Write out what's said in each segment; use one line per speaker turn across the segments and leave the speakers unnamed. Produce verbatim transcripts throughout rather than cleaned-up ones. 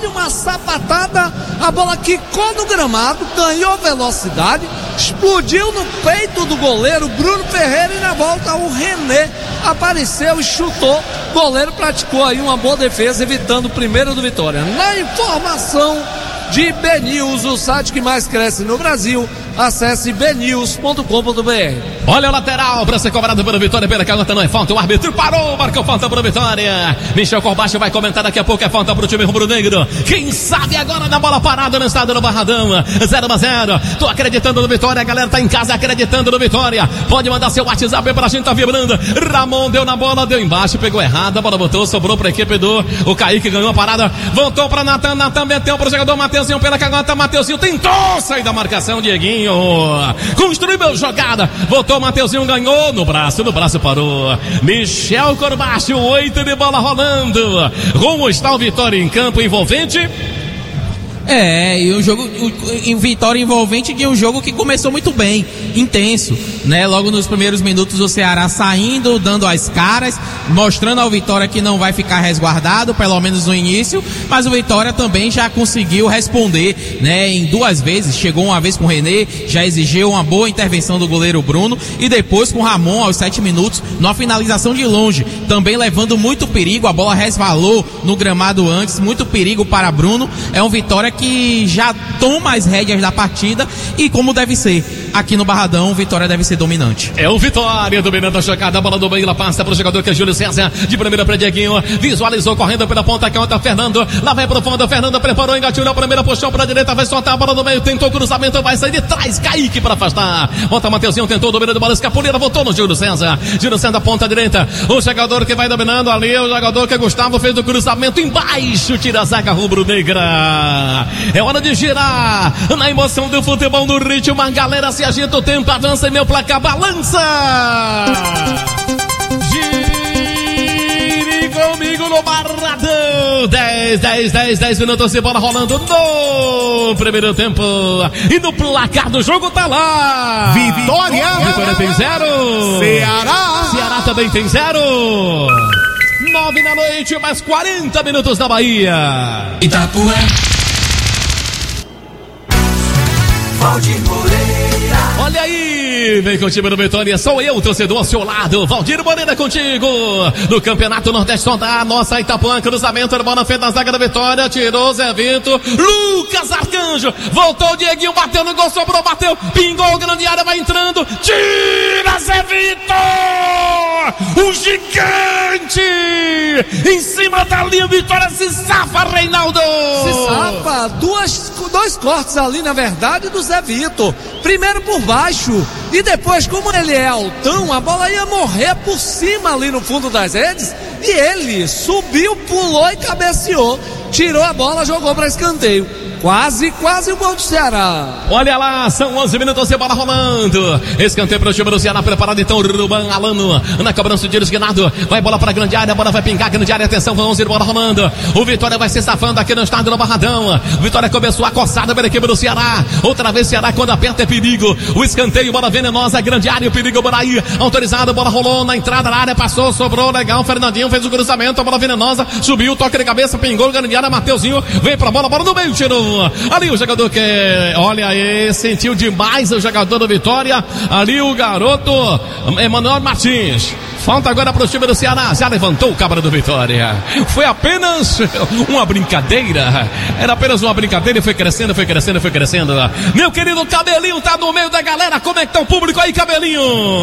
olha uma sapatada, a bola quicou no gramado, ganhou velocidade, explodiu no peito do goleiro Bruno Ferreira e na volta o René apareceu e chutou. O goleiro praticou aí uma boa defesa, evitando o primeiro do Vitória. Na informação de B News, o site que mais cresce no Brasil, acesse b news ponto com ponto b r.
Olha o lateral para ser cobrado pelo Vitória, pela canhota, não é falta, o árbitro parou, marcou falta para o Vitória. Michel Corbacho vai comentar daqui a pouco, é falta para o time rubro-negro. Quem sabe agora na bola parada no estado do Barradão, zero a zero. Tô acreditando no Vitória, a galera tá em casa acreditando no Vitória. Pode mandar seu WhatsApp pra gente, tá vibrando. Ramon deu na bola, deu embaixo, pegou errado, a bola botou, sobrou pra equipe do o Kaique, ganhou a parada, voltou pra Natan, Natan meteu pro jogador Mateuzinho pela canhota, Mateuzinho tentou sair da marcação, Dieguinho construiu a jogada, voltou, Mateuzinho ganhou no braço, no braço parou. Michel Corbacho, oito de bola rolando. Como está o Vitória em campo, envolvente?
É, e um jogo, em vitória envolvente de um jogo que começou muito bem, intenso, né? Logo nos primeiros minutos o Ceará saindo, dando as caras, mostrando ao Vitória que não vai ficar resguardado, pelo menos no início, mas o Vitória também já conseguiu responder, né? Em duas vezes, chegou uma vez com o René, já exigiu uma boa intervenção do goleiro Bruno, e depois com o Ramon aos sete minutos, numa finalização de longe, também levando muito perigo, a bola resvalou no gramado antes, muito perigo para Bruno. É um Vitória que já toma as rédeas da partida e como deve ser. Aqui no Barradão, o Vitória deve ser dominante.
É o Vitória dominando a jogada, a bola do meio, ela passa para o jogador que é Júlio César, de primeira para Dieguinho, visualizou correndo pela ponta, canhota Fernando, lá vai pro fundo, Fernando preparou, engatilhou a primeira, puxou para a direita, vai soltar a bola do meio, tentou cruzamento, vai sair de trás, Kaique para afastar, volta Mateuzinho, tentou o domínio de bola, escapuleira, voltou no Júlio César, Júlio César, ponta direita, o jogador que vai dominando ali, o jogador que é Gustavo, fez o cruzamento embaixo, tira a zaga rubro-negra. É hora de girar, na emoção do futebol, no ritmo, a galera se agita, o tempo avança e meu placar balança. Gire comigo no Barradão. dez, dez, dez, dez minutos de bola rolando no primeiro tempo. E no placar do jogo tá lá.
Vitória.
Vitória tem zero.
Ceará.
Ceará também tem zero. Nove da noite, mais quarenta minutos na Bahia.
Itapuã. Valdir Moreira.
Olha aí, vem com o time do Vitória, sou eu, torcedor ao seu lado, Valdir Moreira contigo, no Campeonato Nordeste da nossa Itapuã, cruzamento da bola feita na zaga da Vitória, tirou Zé Vitor, Lucas Arcanjo, voltou o Dieguinho, bateu no gol, sobrou, bateu, pingou, grande área, vai entrando, tira Zé Vitor, o gigante, em cima da linha, Vitória se safa, Reinaldo.
Se safa, duas, dois cortes ali, na verdade, do Zé Vitor, primeiro por baixo, e depois, como ele é altão, a bola ia morrer por cima ali no fundo das redes, e ele subiu, pulou e cabeceou, tirou a bola, jogou para escanteio. Quase, quase o gol do Ceará.
Olha lá, são onze minutos de bola rolando. Escanteio para o time do Ceará, preparado então, Ruban Alano, na cobrança de esquinado, vai bola para a grande área, a bola vai pingar, grande área, atenção, vão onze de bola rolando. O Vitória vai se safando aqui no estádio do Barradão. O Vitória começou a coçada pela equipe do Ceará. Outra vez Ceará, quando aperta é perigo. O escanteio, bola venenosa, grande área, o perigo por aí. Autorizado, bola rolou na entrada da área, passou, sobrou, legal. Fernandinho fez o cruzamento, a bola venenosa, subiu, toque de cabeça, pingou, grande área, Mateuzinho, veio pra bola, bola no meio, tirou. Ali o jogador que, olha aí, sentiu demais o jogador do Vitória. Ali o garoto Emanuel Martins. Falta agora para o time do Ceará. Já levantou o cabra do Vitória. Foi apenas uma brincadeira. Era apenas uma brincadeira e foi crescendo, foi crescendo, foi crescendo. Meu querido Cabelinho tá no meio da galera. Como é que tá o público aí, Cabelinho?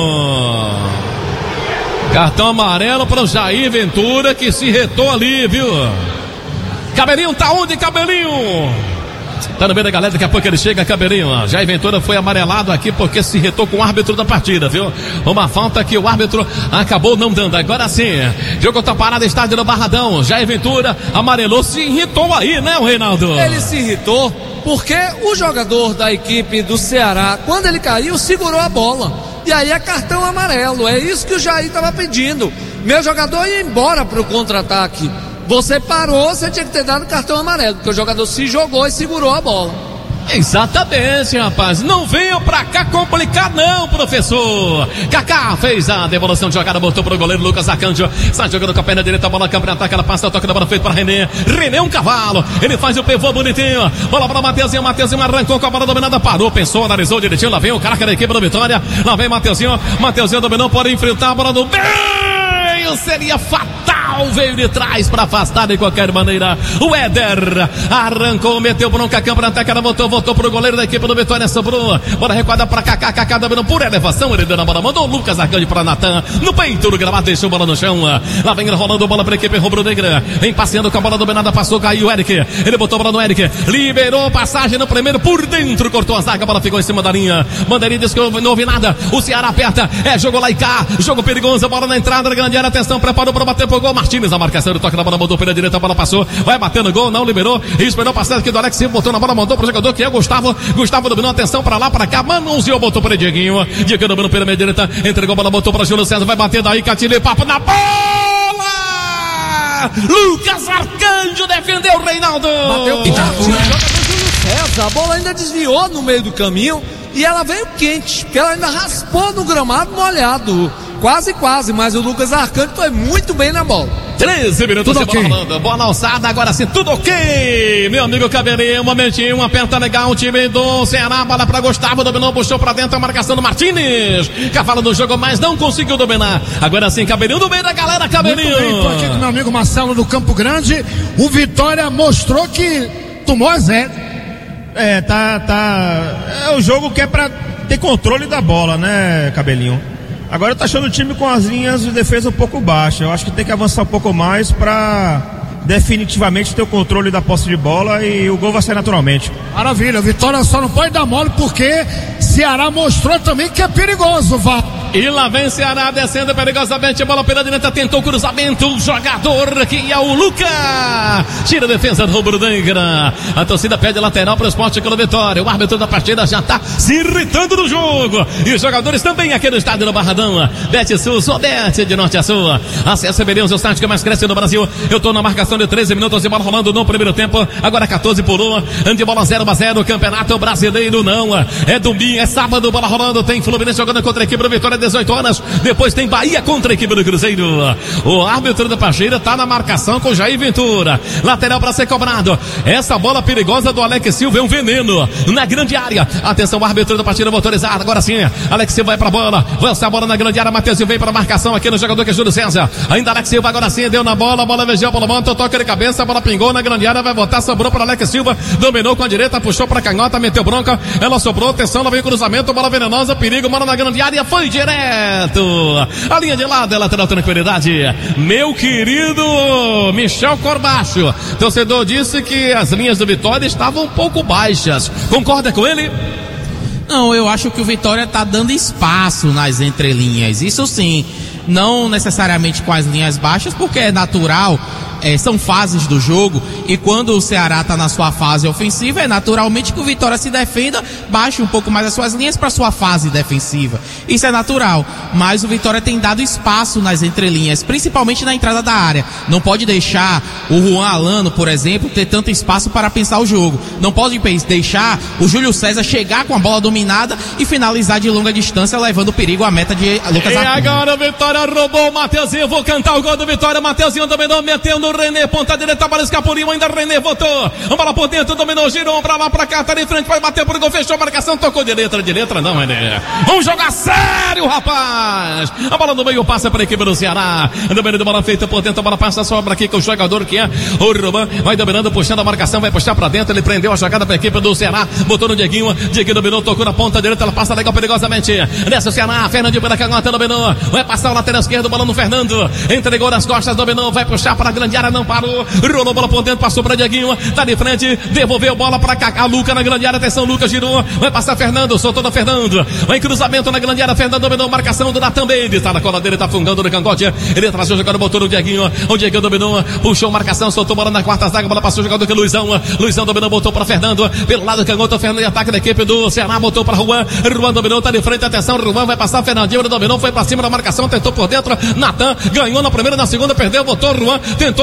Cartão amarelo para o Jair Ventura, que se retou ali, viu? Cabelinho tá onde, Cabelinho? Tá no meio da galera, daqui a pouco ele chega, Cabelinho. Jair Ventura foi amarelado aqui porque se irritou com o árbitro da partida, viu? Uma falta que o árbitro acabou não dando. Agora sim, jogo tá parado, estádio do Barradão. Jair Ventura amarelou, se irritou aí, né, o Reinaldo?
Ele se irritou porque o jogador da equipe do Ceará, quando ele caiu, segurou a bola. E aí é cartão amarelo. É isso que o Jair estava pedindo. Meu jogador ia embora pro contra-ataque. Você parou, você tinha que ter dado cartão amarelo, porque o jogador se jogou e segurou a bola.
Exatamente, rapaz. Não venham pra cá complicar não, professor. Kaká fez a devolução de jogada, botou pro goleiro Lucas Arcanjo. Sai jogando com a perna direita, a bola câmera, ataca, ela passa, toca da bola feita pra René. René é um cavalo. Ele faz o pivô bonitinho. Bola para Mateuzinho, Mateuzinho arrancou com a bola dominada, parou, pensou, analisou direitinho. Lá vem o craque da equipe do Vitória. Lá vem Mateuzinho. Mateuzinho dominou, pode enfrentar a bola do meio. Seria fatal, veio de trás para afastar de qualquer maneira. O Éder arrancou, meteu bronca, câmera, ataca, ela voltou, voltou pro goleiro da equipe do Vitória, sobrou. Bola recuada para Kaká, Kaká dominou por elevação, ele deu na bola, mandou o Lucas Arcanjo para Natan, no peito do gramado, deixou a bola no chão. Lá vem rolando bola para a equipe rubro-negra, vem passeando com a bola dominada, passou, caiu o Eric, ele botou a bola no Eric, liberou passagem no primeiro, por dentro, cortou a zaga, a bola ficou em cima da linha. Bandeirinha disse que não houve nada, o Ceará aperta, é jogo lá e cá, jogo perigoso, bola na entrada da grande área, atenção, preparou para bater pro gol, Martínez, a marcação, ele toca na bola, mandou pela direita, a bola passou, vai batendo gol, não liberou, esperou passar aqui do Alex Silva, botou na bola, mandou pro jogador que é o Gustavo, Gustavo dominou, atenção para lá, para cá, manuseou, botou para Dieguinho, Dieguinho dominou pela meia direita, entregou a bola, botou para Júlio César, vai bater daí, Catilho, papo na bola! Lucas Arcanjo defendeu o Reinaldo!
Bateu forte, o jogador Júlio César, a bola ainda desviou no meio do caminho e ela veio quente, porque ela ainda raspou no gramado molhado. Quase, quase, mas o Lucas Arcanjo foi muito bem na bola.
treze minutos
tudo
de
okay.
bola rolando, bola alçada, agora sim, tudo ok, meu amigo Cabelinho, um momentinho, uma aperta legal, o time do Ceará, bola pra Gustavo, dominou, puxou pra dentro, a marcação do Martínez, cavalo do jogo, mas não conseguiu dominar, agora sim, Cabelinho, no meio da galera, Cabelinho.
Muito bem, tô aqui com meu amigo Marcelo do Campo Grande, o Vitória mostrou que tomou a zero.
É, tá, tá, é o jogo que é pra ter controle da bola, né, Cabelinho? Agora eu tô achando o time com as linhas de defesa um pouco baixas. Eu acho que tem que avançar um pouco mais para definitivamente ter o controle da posse de bola e o gol vai ser naturalmente.
Maravilha, a Vitória só não pode dar mole porque Ceará mostrou também que é perigoso, Val.
E lá vem Ceará descendo perigosamente, bola pela direita, tentou o cruzamento, o jogador que é o Lucas, tira a defesa do rubro-negra, a torcida pede lateral para o Sport Clube Vitória, o árbitro da partida já está se irritando no jogo, e os jogadores também aqui no estádio do Barradão, Bet Sul, sua Bet de norte a sul, acesse Beleza, o site que mais cresce no Brasil. Eu estou na marcação de treze minutos de bola rolando no primeiro tempo, agora catorze por um, de bola zero a zero, Campeonato Brasileiro não, é domingo, é sábado, bola rolando, tem Fluminense jogando contra a equipe do Vitória, dezoito horas, depois tem Bahia contra a equipe do Cruzeiro. O árbitro da partida está na marcação com Jair Ventura, lateral para ser cobrado, essa bola perigosa do Alex Silva é um veneno na grande área, atenção, o árbitro da partida motorizado, agora sim, Alex Silva vai pra bola, vai a bola na grande área, Matheus vem para marcação aqui no jogador que é Júlio César, ainda Alex Silva, agora sim, deu na bola, a bola veio, a bola monta, toca de cabeça, a bola pingou na grande área, vai voltar, sobrou para Alex Silva, dominou com a direita, puxou para canhota, meteu bronca, ela sobrou, atenção, lá vem o cruzamento, bola venenosa, perigo, bola na grande área, foi direto, a linha de lado é lateral, tranquilidade, meu querido Michel Corbacho, torcedor disse que as linhas do Vitória estavam um pouco baixas, concorda com ele?
Não, eu acho que o Vitória tá dando espaço nas entrelinhas, isso sim, não necessariamente com as linhas baixas, porque é natural, é, são fases do jogo, e quando o Ceará está na sua fase ofensiva, é naturalmente que o Vitória se defenda, baixe um pouco mais as suas linhas para sua fase defensiva, isso é natural, mas o Vitória tem dado espaço nas entrelinhas, principalmente na entrada da área, não pode deixar o Juan Alano, por exemplo, ter tanto espaço para pensar o jogo, não pode deixar o Júlio César chegar com a bola dominada e finalizar de longa distância, levando perigo à meta de Lucas Arcanjo.
E agora o Vitória roubou o Mateuzinho, vou cantar o gol do Vitória, Mateuzinho dominou, meteu no René, ponta direita, a bola escapuliu, ainda René voltou, a bola por dentro, dominou, girou pra lá, pra cá, tá de frente, vai bater por gol, fechou a marcação, tocou de letra, de letra não, René. Vamos jogar sério, rapaz! A bola no meio passa para a equipe do Ceará, dominando de bola feita por dentro, a bola passa, sobra aqui com o jogador que é o Roman, vai dominando, puxando a marcação, vai puxar pra dentro, ele prendeu a jogada pra equipe do Ceará, botou no Dieguinho, Dieguinho dominou, tocou na ponta direita, ela passa legal, perigosamente, desce o Ceará, Fernandinho pela canhota, dominou, vai passar o lateral esquerdo, bola no Fernando, entregou nas costas, dominou, vai puxar para a grande área, não parou, rolou bola por dentro, passou para Dieguinho, tá de frente, devolveu bola para Kaká, Luca na grande área, atenção, Lucas girou, vai passar Fernando, soltou no Fernando, vai cruzamento na grande área, Fernando dominou, marcação do Natan Mendes, tá na cola dele, tá fungando no cangote, ele trazou o jogador, botou no Dieguinho, o Dieguinho dominou, puxou marcação, soltou bola na quarta zaga, bola passou o jogador que é Luizão, Luizão dominou, botou para Fernando, pelo lado cangoto, Fernando, ataque da equipe do Ceará, botou para Juan, Juan dominou, tá de frente, atenção, Juan vai passar, Fernandinho, ele dominou, foi para cima da marcação, tentou por dentro, Natan, ganhou na primeira, na segunda, perdeu, botou Juan, tentou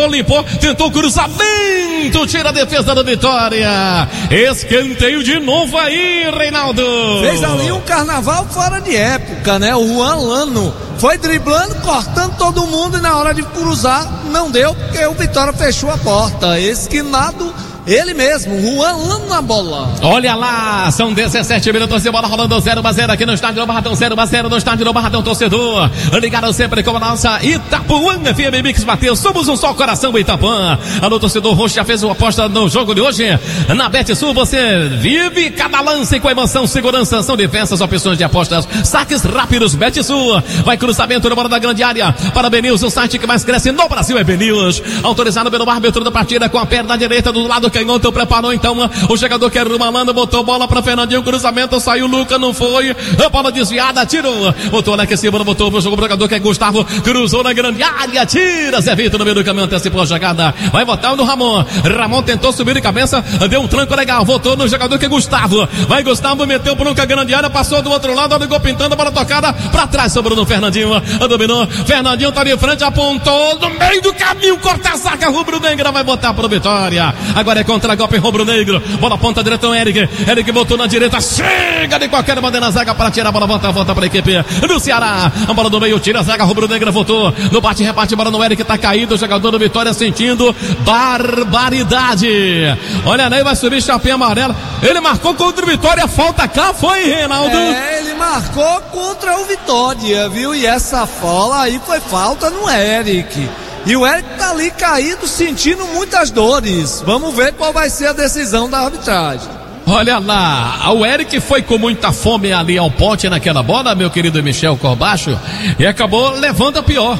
pegou, limpou, tentou cruzamento, tira a defesa do Vitória. Escanteio de novo aí, Reinaldo.
Fez ali um carnaval fora de época, né? O Juan Lano foi driblando, cortando todo mundo e na hora de cruzar não deu, porque o Vitória fechou a porta. Esquinado ele mesmo, Juan Lano na bola.
Olha lá, são dezessete minutos de bola rolando, zero a zero aqui no estádio do Barradão, zero a zero no estádio do Barradão, torcedor. Ligado sempre com a nossa Itapuã F M Mix Mateus, somos um só coração Itapuã. Alô, torcedor roxo, já fez uma aposta no jogo de hoje? Na BetSul você vive cada lance com emoção, segurança, são diversas opções de apostas, saques rápidos, BetSul. Vai cruzamento na bola da grande área para BNews, o site que mais cresce no Brasil é BNews. Autorizado pelo árbitro da partida com a perna direita do lado canhoto, preparou então o jogador que era o Malandro, botou bola para Fernandinho, cruzamento, saiu Luca, não foi, a bola desviada, tirou, botou lá que cima, botou o jogador que é Gustavo, cruzou na grande área, tira, Zé Vitor no meio do caminho, antecipou a jogada, vai botar no Ramon, Ramon tentou subir de cabeça, deu um tranco legal, voltou no jogador que é Gustavo, vai Gustavo, meteu por um grande área, passou do outro lado, ligou pintando, a bola tocada, para trás, sobrou no Fernandinho, dominou, Fernandinho tá de frente, apontou, no meio do caminho, corta a saca, rubro-negra, vai botar pro Vitória, agora é contra-golpe rubro-negro, bola ponta direita, o Eric, Eric botou na direita, chega de qualquer maneira na zaga para tirar a bola, volta, volta para a equipe do Ceará, a bola do meio, tira a zaga, rubro-negra voltou, no bate, reparte, bola no Eric, tá caído, o jogador do Vitória sentindo barbaridade, olha aí, vai subir chapéu amarelo, ele marcou contra o Vitória, falta cá, foi, Reinaldo?
É, ele marcou contra o Vitória, viu, e essa bola aí foi falta no Eric. E o Eric tá ali caído, sentindo muitas dores. Vamos ver qual vai ser a decisão da arbitragem.
Olha lá, o Eric foi com muita fome ali ao pote naquela bola, meu querido Michel Corbacho, e acabou levando a pior.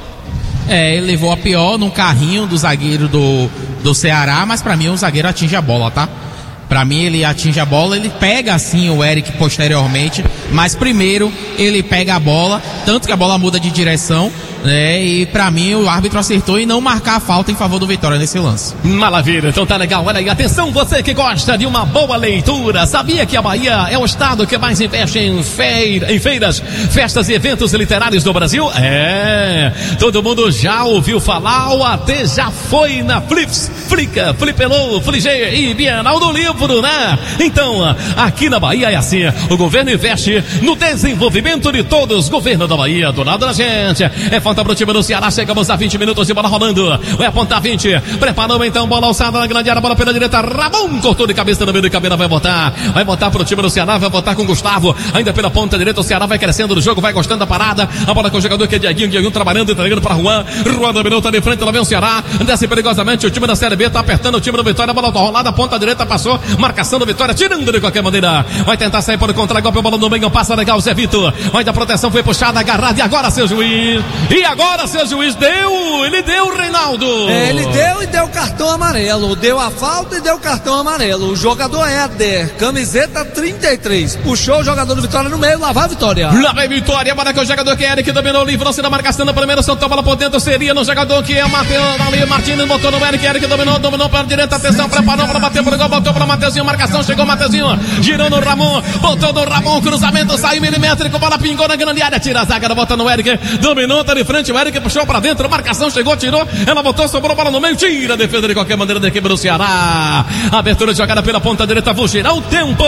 É, ele levou a pior num carrinho do zagueiro do, do Ceará, mas pra mim o zagueiro atinge a bola, tá? Pra mim ele atinge a bola, ele pega assim o Eric posteriormente, mas primeiro ele pega a bola, tanto que a bola muda de direção, né? E pra mim o árbitro acertou em não marcar a falta em favor do Vitória nesse lance.
Maravilha, então tá legal, olha aí, atenção você que gosta de uma boa leitura, sabia que a Bahia é o estado que mais investe em, feira, em feiras, festas e eventos literários do Brasil? É, todo mundo já ouviu falar ou até já foi na Flips, Flica, Flipelou, Fligê e Bienal do Livro, né? Então, aqui na Bahia é assim, o governo investe no desenvolvimento de todos, governo da Bahia, do lado da gente, é falta pro time do Ceará, chegamos a vinte minutos de bola rolando, vai apontar vinte, preparou então, bola alçada na grande área, bola pela direita, Ramon cortou de cabeça no meio de cabelo, vai botar, vai botar pro time do Ceará, vai botar com Gustavo, ainda pela ponta direita, o Ceará vai crescendo no jogo, vai gostando da parada, a bola com o jogador que é Dieguinho, Dieguinho trabalhando, entregando para Juan, Juan dominou, tá de frente, lá vem o Ceará, desce perigosamente, o time da Série B tá apertando o time do Vitória, a bola tá rolada, a ponta direita passou, marcação do Vitória, tirando de qualquer maneira, vai tentar sair por contra-golpe, a bola no meio, passa legal, Zé Vitor, vai da proteção, foi puxada, agarrada, e agora seu juiz, e agora seu juiz deu, ele deu, Reinaldo.
É, ele deu e deu cartão amarelo, deu a falta e deu cartão amarelo, o jogador Éder, camiseta trinta e três, puxou o jogador do Vitória no meio, lá vai a Vitória.
Lá vem Vitória, para que o jogador que é Eric dominou, livrou-se da marcação da primeira, soltou a bola por dentro, seria no jogador que é Matheus, ali Martins, botou no Eric, Eric dominou, dominou para a direita, atenção, preparou para bater por gol, botou para Mateuzinho, marcação, chegou Mateuzinho, girando o Ramon, botou no Ramon, cruzamento, saiu milimétrico, bola pingou na grande área, tira a zaga, bota no Eric, dominou, tá de frente, o Eric puxou para dentro, marcação, chegou, tirou, ela botou, sobrou a bola no meio, tira a defesa de qualquer maneira da equipe do Ceará, abertura de jogada pela ponta direita, vou girar o tempo,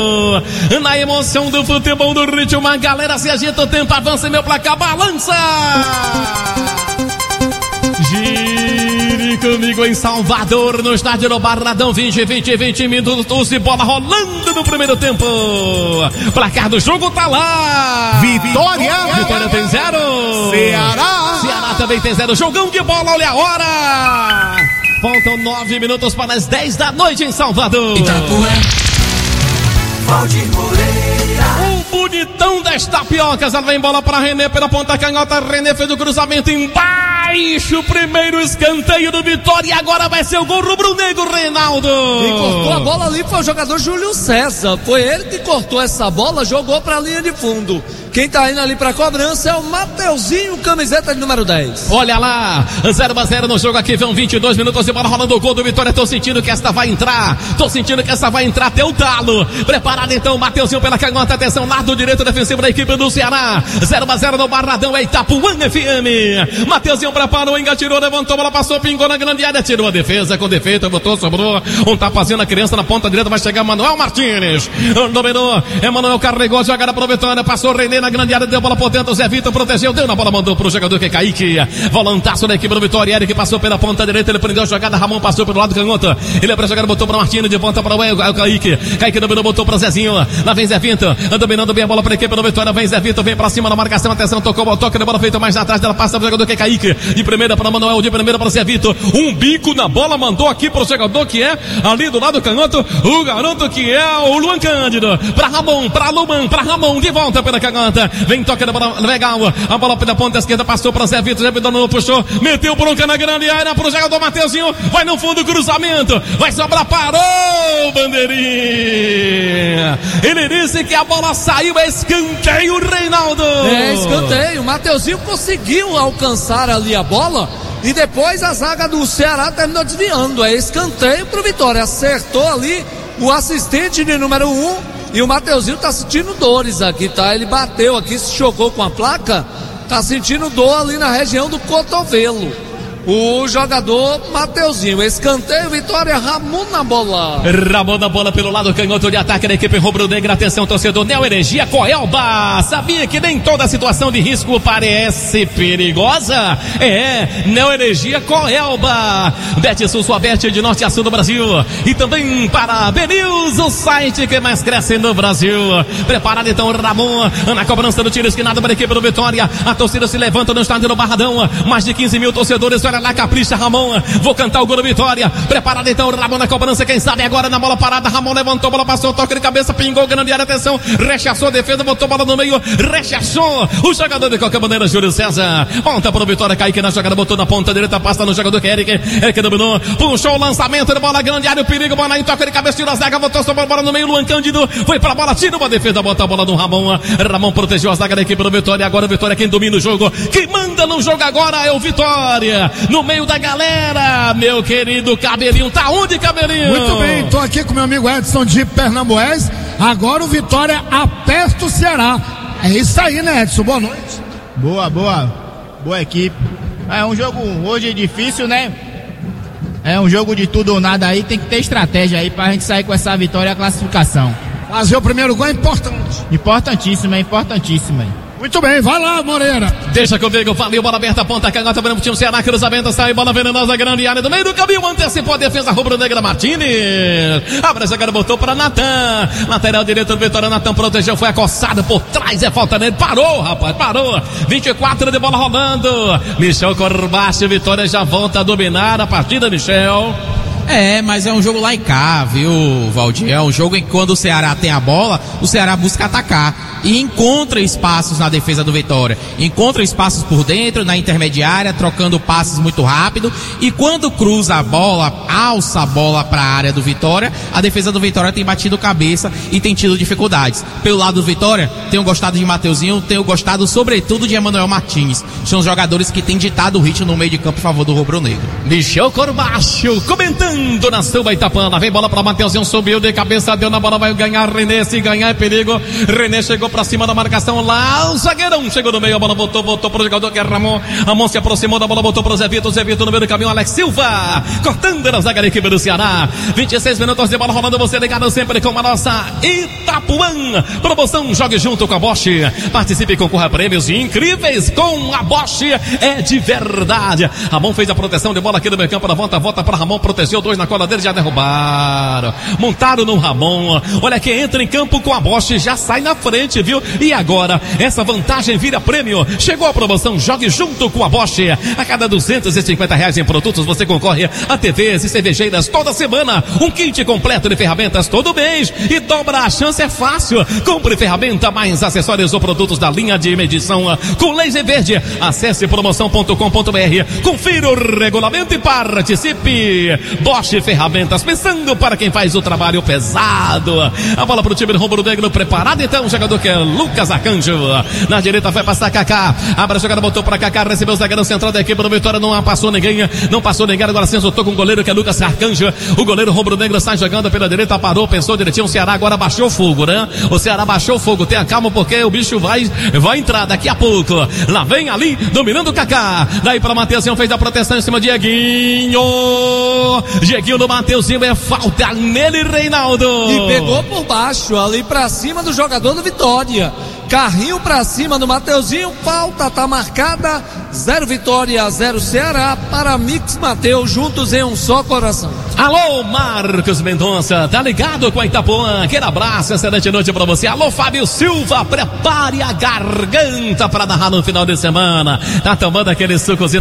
na emoção do futebol do ritmo, a galera se agita, o tempo avança, meu placar, balança! Gire comigo em Salvador, no estádio do Barradão, vinte, vinte, vinte minutos de bola rolando no primeiro tempo. Placar do jogo tá lá.
Vitória!
Vitória tem zero.
Ceará!
Ceará também tem zero. Jogão de bola, olha a hora. Faltam nove minutos para as dez da noite em Salvador.
Itapuã, Valdir Moreira.
O bonitão das tapiocas, ela vem bola para René pela ponta canhota, René fez o cruzamento embaixo, primeiro escanteio do Vitória e agora vai ser o gol rubro-negro, Reinaldo.
Quem cortou a bola ali foi o jogador Júlio César, foi ele que cortou essa bola, jogou para a linha de fundo. Quem tá indo ali pra cobrança é o Mateuzinho, camiseta de número dez.
Olha lá, zero a zero no jogo aqui, vão vinte e dois minutos de bola rolando, o gol do Vitória, tô sentindo que esta vai entrar, tô sentindo que essa vai entrar até o talo. Preparado então, Mateuzinho pela canhota, atenção, lado direito defensivo da equipe do Ceará, zero a zero no Barradão, é Itapuã F M. Mateuzinho preparou, engatirou, levantou, bola passou, pingou na grande área, tirou a defesa com defeito, botou, sobrou. Um tapazinho na criança na ponta direita, vai chegar Manuel Martins. Dominou, Emanuel carregou, jogada pro Vitória, passou René na grande área, deu bola por dentro, Zé Vitor protegeu, deu na bola, mandou pro jogador que é Kaique. Volantaço da equipe do Vitória, Eric passou pela ponta direita, ele prendeu a jogada, Ramon passou pelo lado canhoto. Ele abriu a jogada, botou pra Martins, de volta para o Kaique. Kaique dominou, botou pra Zezinho. Lá vem Zé Vitor, dominando bem a bola pra equipe do Vitória, vem Zé Vitor, vem pra cima na marcação, atenção, tocou, toque, a bola feita mais atrás dela, passa pro jogador que é Kaique. De primeira para Manuel, de primeira para Zé Vitor. Um bico na bola, mandou aqui pro jogador que é ali do lado canhoto, o garoto que é o Luan Cândido. Pra Ramon, pra Luan, pra Ramon, de volta pela canhota. Vem toque da bola, legal. A bola pela ponta esquerda, passou pra Zé Vitor, Zé Vitor não puxou, meteu bronca na grande área pro jogador Mateuzinho, vai no fundo, cruzamento, vai sobrar, parou, bandeirinha. Ele disse que a bola saiu, é escanteio, Reinaldo.
É escanteio, o Mateuzinho conseguiu alcançar ali a bola e depois a zaga do Ceará terminou desviando, é escanteio pro Vitória, acertou ali o assistente de número um e o Mateuzinho tá sentindo dores aqui, tá? Ele bateu aqui, se chocou com a placa, tá sentindo dor ali na região do cotovelo. O jogador Mateuzinho, escanteio, Vitória, Ramon na bola.
Ramon na bola pelo lado canhoto de ataque da equipe rubro-negra. Atenção, torcedor, Neo Energia Coelba. Sabia que nem toda situação de risco parece perigosa? É, Neo Energia Coelba. Betsul, sua bet de norte a sul do Brasil. E também para Benils, o site que mais cresce no Brasil. Preparado então, Ramon, na cobrança do tiro esquinado para a equipe do Vitória. A torcida se levanta no estádio do Barradão. Mais de quinze mil torcedores, olha lá, capricha Ramon, vou cantar o gol do Vitória, preparado então, Ramon na cobrança, quem sabe agora na bola parada, Ramon levantou, bola passou, toque de cabeça, pingou, grande área, atenção, rechaçou a defesa, botou bola no meio, rechaçou, o jogador de qualquer maneira, Júlio César, volta para o Vitória, Kaique na jogada, botou na ponta direita, passa no jogador que é Eric, Eric dominou, puxou o lançamento de bola, grande área, o perigo, bola aí, toque de cabeça, tirou a zaga, botou sua bola no meio, Luan Cândido, foi pra bola, tira uma defesa, bota a bola no Ramon, Ramon protegeu a zaga da equipe do Vitória, agora o Vitória quem domina o jogo, quem manda no jogo agora é o Vitória, no meio da galera, meu querido Cabelinho, tá onde, Cabelinho?
Muito bem, tô aqui com meu amigo Edson de Pernambués, agora o Vitória aperta o Ceará, é isso aí, né, Edson, boa noite.
Boa, boa, boa equipe, é um jogo hoje difícil, né, é um jogo de tudo ou nada aí, tem que ter estratégia aí pra gente sair com essa vitória e a classificação.
Fazer o primeiro gol é importante.
Importantíssimo, é importantíssimo, hein.
Muito bem, vai lá, Moreira.
Deixa comigo, valeu, bola aberta, ponta canhota, para o time Ceará, cruzamento, sai, bola venenosa, grande área do meio do caminho, antecipou a defesa rubro-negra Martins. Abre a jogada, botou para Natan. Lateral direito do Vitória, Natan protegeu, foi acossado por trás, é falta nele, parou, rapaz, parou. vinte e quatro de bola rolando. Michel Corbacho, Vitória já volta a dominar a partida, Michel.
É, mas é um jogo lá e cá, viu, Valdir? É um jogo em que quando o Ceará tem a bola, o Ceará busca atacar e encontra espaços na defesa do Vitória. Encontra espaços por dentro, na intermediária, trocando passes muito rápido. E quando cruza a bola, alça a bola para a área do Vitória, a defesa do Vitória tem batido cabeça e tem tido dificuldades. Pelo lado do Vitória, tenho gostado de Mateuzinho, tenho gostado sobretudo de Emanuel Martins. São os jogadores que têm ditado o ritmo no meio de campo em favor do rubro-negro.
Michel Corbacho comentando na Samba Itapana, vem bola pra Mateuzinho, subiu de cabeça, deu na bola, vai ganhar René, se ganhar é perigo, René chegou pra cima da marcação, lá o zagueirão chegou no meio, a bola botou, botou pro jogador que é Ramon, Ramon se aproximou da bola, botou pro Zé Vitor, Zé Vitor no meio do caminho, Alex Silva, cortando na zaga da equipe do Ceará, vinte e seis minutos de bola rolando, você ligado sempre com a nossa Itapuã, promoção Jogue Junto com a Bosch, participe e concorra a prêmios incríveis com a Bosch, é de verdade. Ramon fez a proteção de bola aqui no meio campo, na volta, volta pra Ramon, protegeu dois na cola dele, já derrubaram, montaram no Ramon, olha que entra em campo com a Bosch, já sai na frente, viu? E agora, essa vantagem vira prêmio, chegou a promoção Jogue Junto com a Bosch, a cada duzentos e cinquenta reais em produtos você concorre a T Vs e cervejeiras toda semana, um kit completo de ferramentas todo mês e dobra a chance, é fácil, compre ferramenta mais acessórios ou produtos da linha de medição com laser verde, acesse promoção ponto com ponto br, confira o regulamento e participe. Bosch Bosch Ferramentas, pensando para quem faz o trabalho pesado. A bola pro time do rubro-negro, preparado então, o jogador que é Lucas Arcanjo. Na direita vai passar Kaká, abre a jogada, botou para Kaká, recebeu o zagueirão central da equipe do Vitória, não passou ninguém, não passou ninguém, agora sim soltou com o goleiro que é Lucas Arcanjo. O goleiro rubro-negro sai jogando pela direita, parou, pensou direitinho, o Ceará agora baixou o fogo, né? O Ceará baixou o fogo, tenha calma porque o bicho vai, vai entrar daqui a pouco. Lá vem ali, dominando o Kaká, daí para Mateuzinho, fez a proteção em cima de Dieguinho. Dieguinho do Mateuzinho, é falta nele, Reinaldo.
E pegou por baixo, ali pra cima do jogador do Vitória. Carrinho pra cima do Mateuzinho, falta tá marcada, zero Vitória, zero Ceará, para Mix Mateus, juntos em um só coração.
Alô, Marcos Mendonça, tá ligado com a Itapuã? Aquele abraço, excelente noite pra você. Alô, Fábio Silva, prepare a garganta pra narrar no final de semana. Tá tomando aquele sucozinho.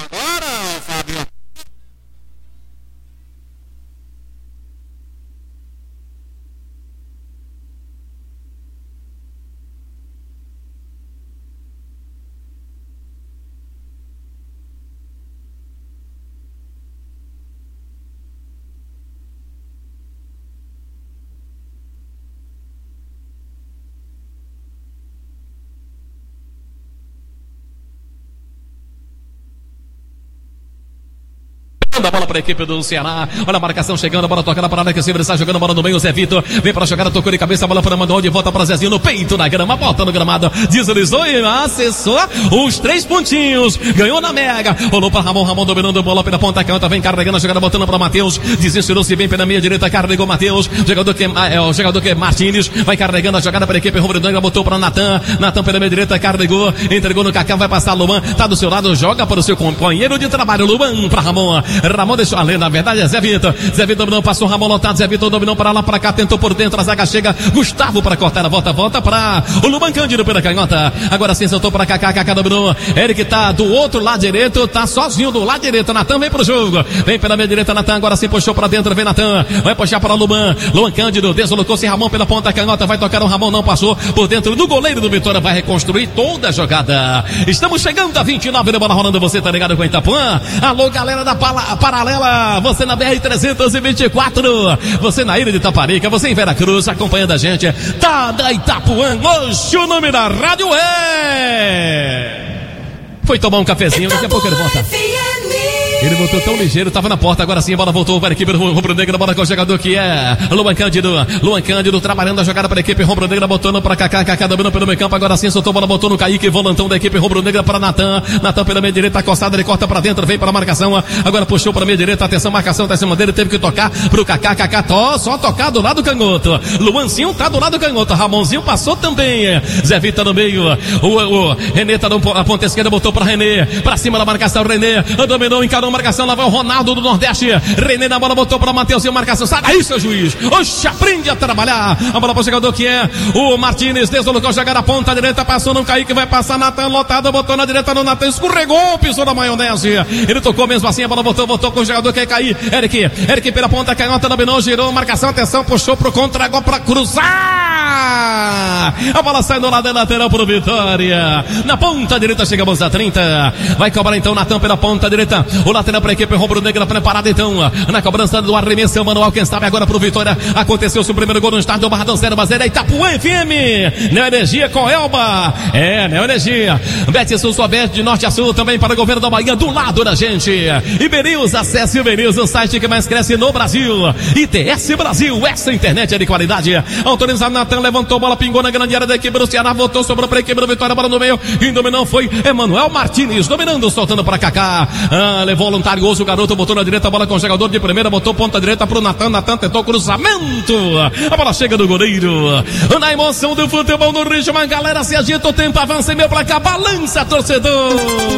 A bola para a equipe do Ceará. Olha a marcação chegando, a bola tocando para a área que sempre está jogando a bola no meio. O Zé Vitor vem para a jogada, tocou de cabeça, a bola para Mandou de volta para Zezinho no peito na grama, volta no gramado, deslizou e acessou os três pontinhos. Ganhou na mega, rolou para Ramon, Ramon dominando a bola pela ponta canhota, vem carregando a jogada, botando para Matheus, desesperou-se bem pela meia direita, carregou Matheus, jogador que é o jogador que é Martins, vai carregando a jogada para a equipe rubro-negra, botou para Natan, Natan pela meia direita, carregou, entregou no Kaká, vai passar Luan, tá do seu lado, joga para o seu companheiro de trabalho, Luan para Ramon, Ramon deixou a lenda. Na verdade é Zé Vitor, Zé Vitor dominou, passou Ramon lotado, Zé Vitor dominou para lá, para cá, tentou por dentro, a zaga chega, Gustavo para cortar a volta, volta para o Luan Cândido pela canhota, agora sim soltou para Kaká, Kaká dominou, Eric tá do outro lado direito, tá sozinho do lado direito, Natan vem pro jogo, vem pela meia direita, Natan agora sim puxou para dentro, vem Natan, vai puxar para Luan, Luan Cândido, deslocou-se Ramon pela ponta canhota, vai tocar o Ramon, não passou por dentro do goleiro do Vitória, vai reconstruir toda a jogada. Estamos chegando a vinte e nove de bola rolando, você tá ligado com a Itapuã? Alô galera da pala, Paralela, você na B R trezentos e vinte e quatro, você na ilha de Itaparica, você em Veracruz, acompanhando a gente, tá da Itapuã, hoje o nome da rádio é... Foi tomar um cafezinho, daqui a pouco ele volta. Ele voltou tão ligeiro, tava na porta, agora sim a bola voltou para a equipe rubro-negra, a bola com o jogador que é Luan Cândido, Luan Cândido trabalhando a jogada para a equipe rubro-negra, botando para Kaká, Kaká dominando pelo meio campo, agora sim soltou a bola, botou no Kaique, volantão da equipe rubro-negra para Natan, Natan pela meia direita, acostada, ele corta para dentro, vem para a marcação, agora puxou para a meia direita, atenção, marcação tá em cima dele, teve que tocar pro Kaká, Kaká tó, só tocar do lado canhoto, Luanzinho tá do lado canhoto, Ramonzinho passou também, Zé Vitor no meio, o, o Renê tá na ponta esquerda, botou para Renê, para cima da marcação, Renê, dominou, encarou a marcação, lá vai o Ronaldo do Nordeste, Renê na bola, botou para Matheus e marcação, sai daí seu juiz, oxe, aprende a trabalhar, a bola para o jogador que é o Martins, deslocou, jogar a ponta direita, passou no Kaique, vai passar Natan, lotado, botou na direita no Natan, escorregou, pisou na maionese, ele tocou mesmo assim, a bola botou, botou com o jogador que ia cair, Eric, Eric pela ponta, canhota, dominou, girou, marcação, atenção, puxou pro contra, gol para cruzar, a bola sai do lado lateral pro Vitória, na ponta direita chegamos a trinta, vai cobrar então Natan pela ponta direita, o lateral para a equipe rubro-negra preparada então, na cobrança do arremesso, Manuel, quem sabe agora pro Vitória, aconteceu-se o primeiro gol no estádio do Barradão, zero a zero, Itapuã F M, Neo Energia com Elba, é, Neo Energia, Bet Sul, sua Bet de norte a sul, também para o governo da Bahia, do lado da gente, Ibernews, acesse Ibernews, o site que mais cresce no Brasil, I T S Brasil, essa internet é de qualidade, autorizado, Natan levantou, bola pingou na grande área da equipe do Ceará, voltou, sobrou para a equipe do Vitória, bola no meio, quem dominou foi Emanuel Martins, dominando, soltando para Kaká, ah, levou voluntarioso, o garoto botou na direita, a bola com o jogador de primeira, botou ponta direita pro Natan, Natan tentou cruzamento, a bola chega do goleiro, na emoção do futebol no ritmo, a galera se agita, o tempo avança e meu placar, balança torcedor,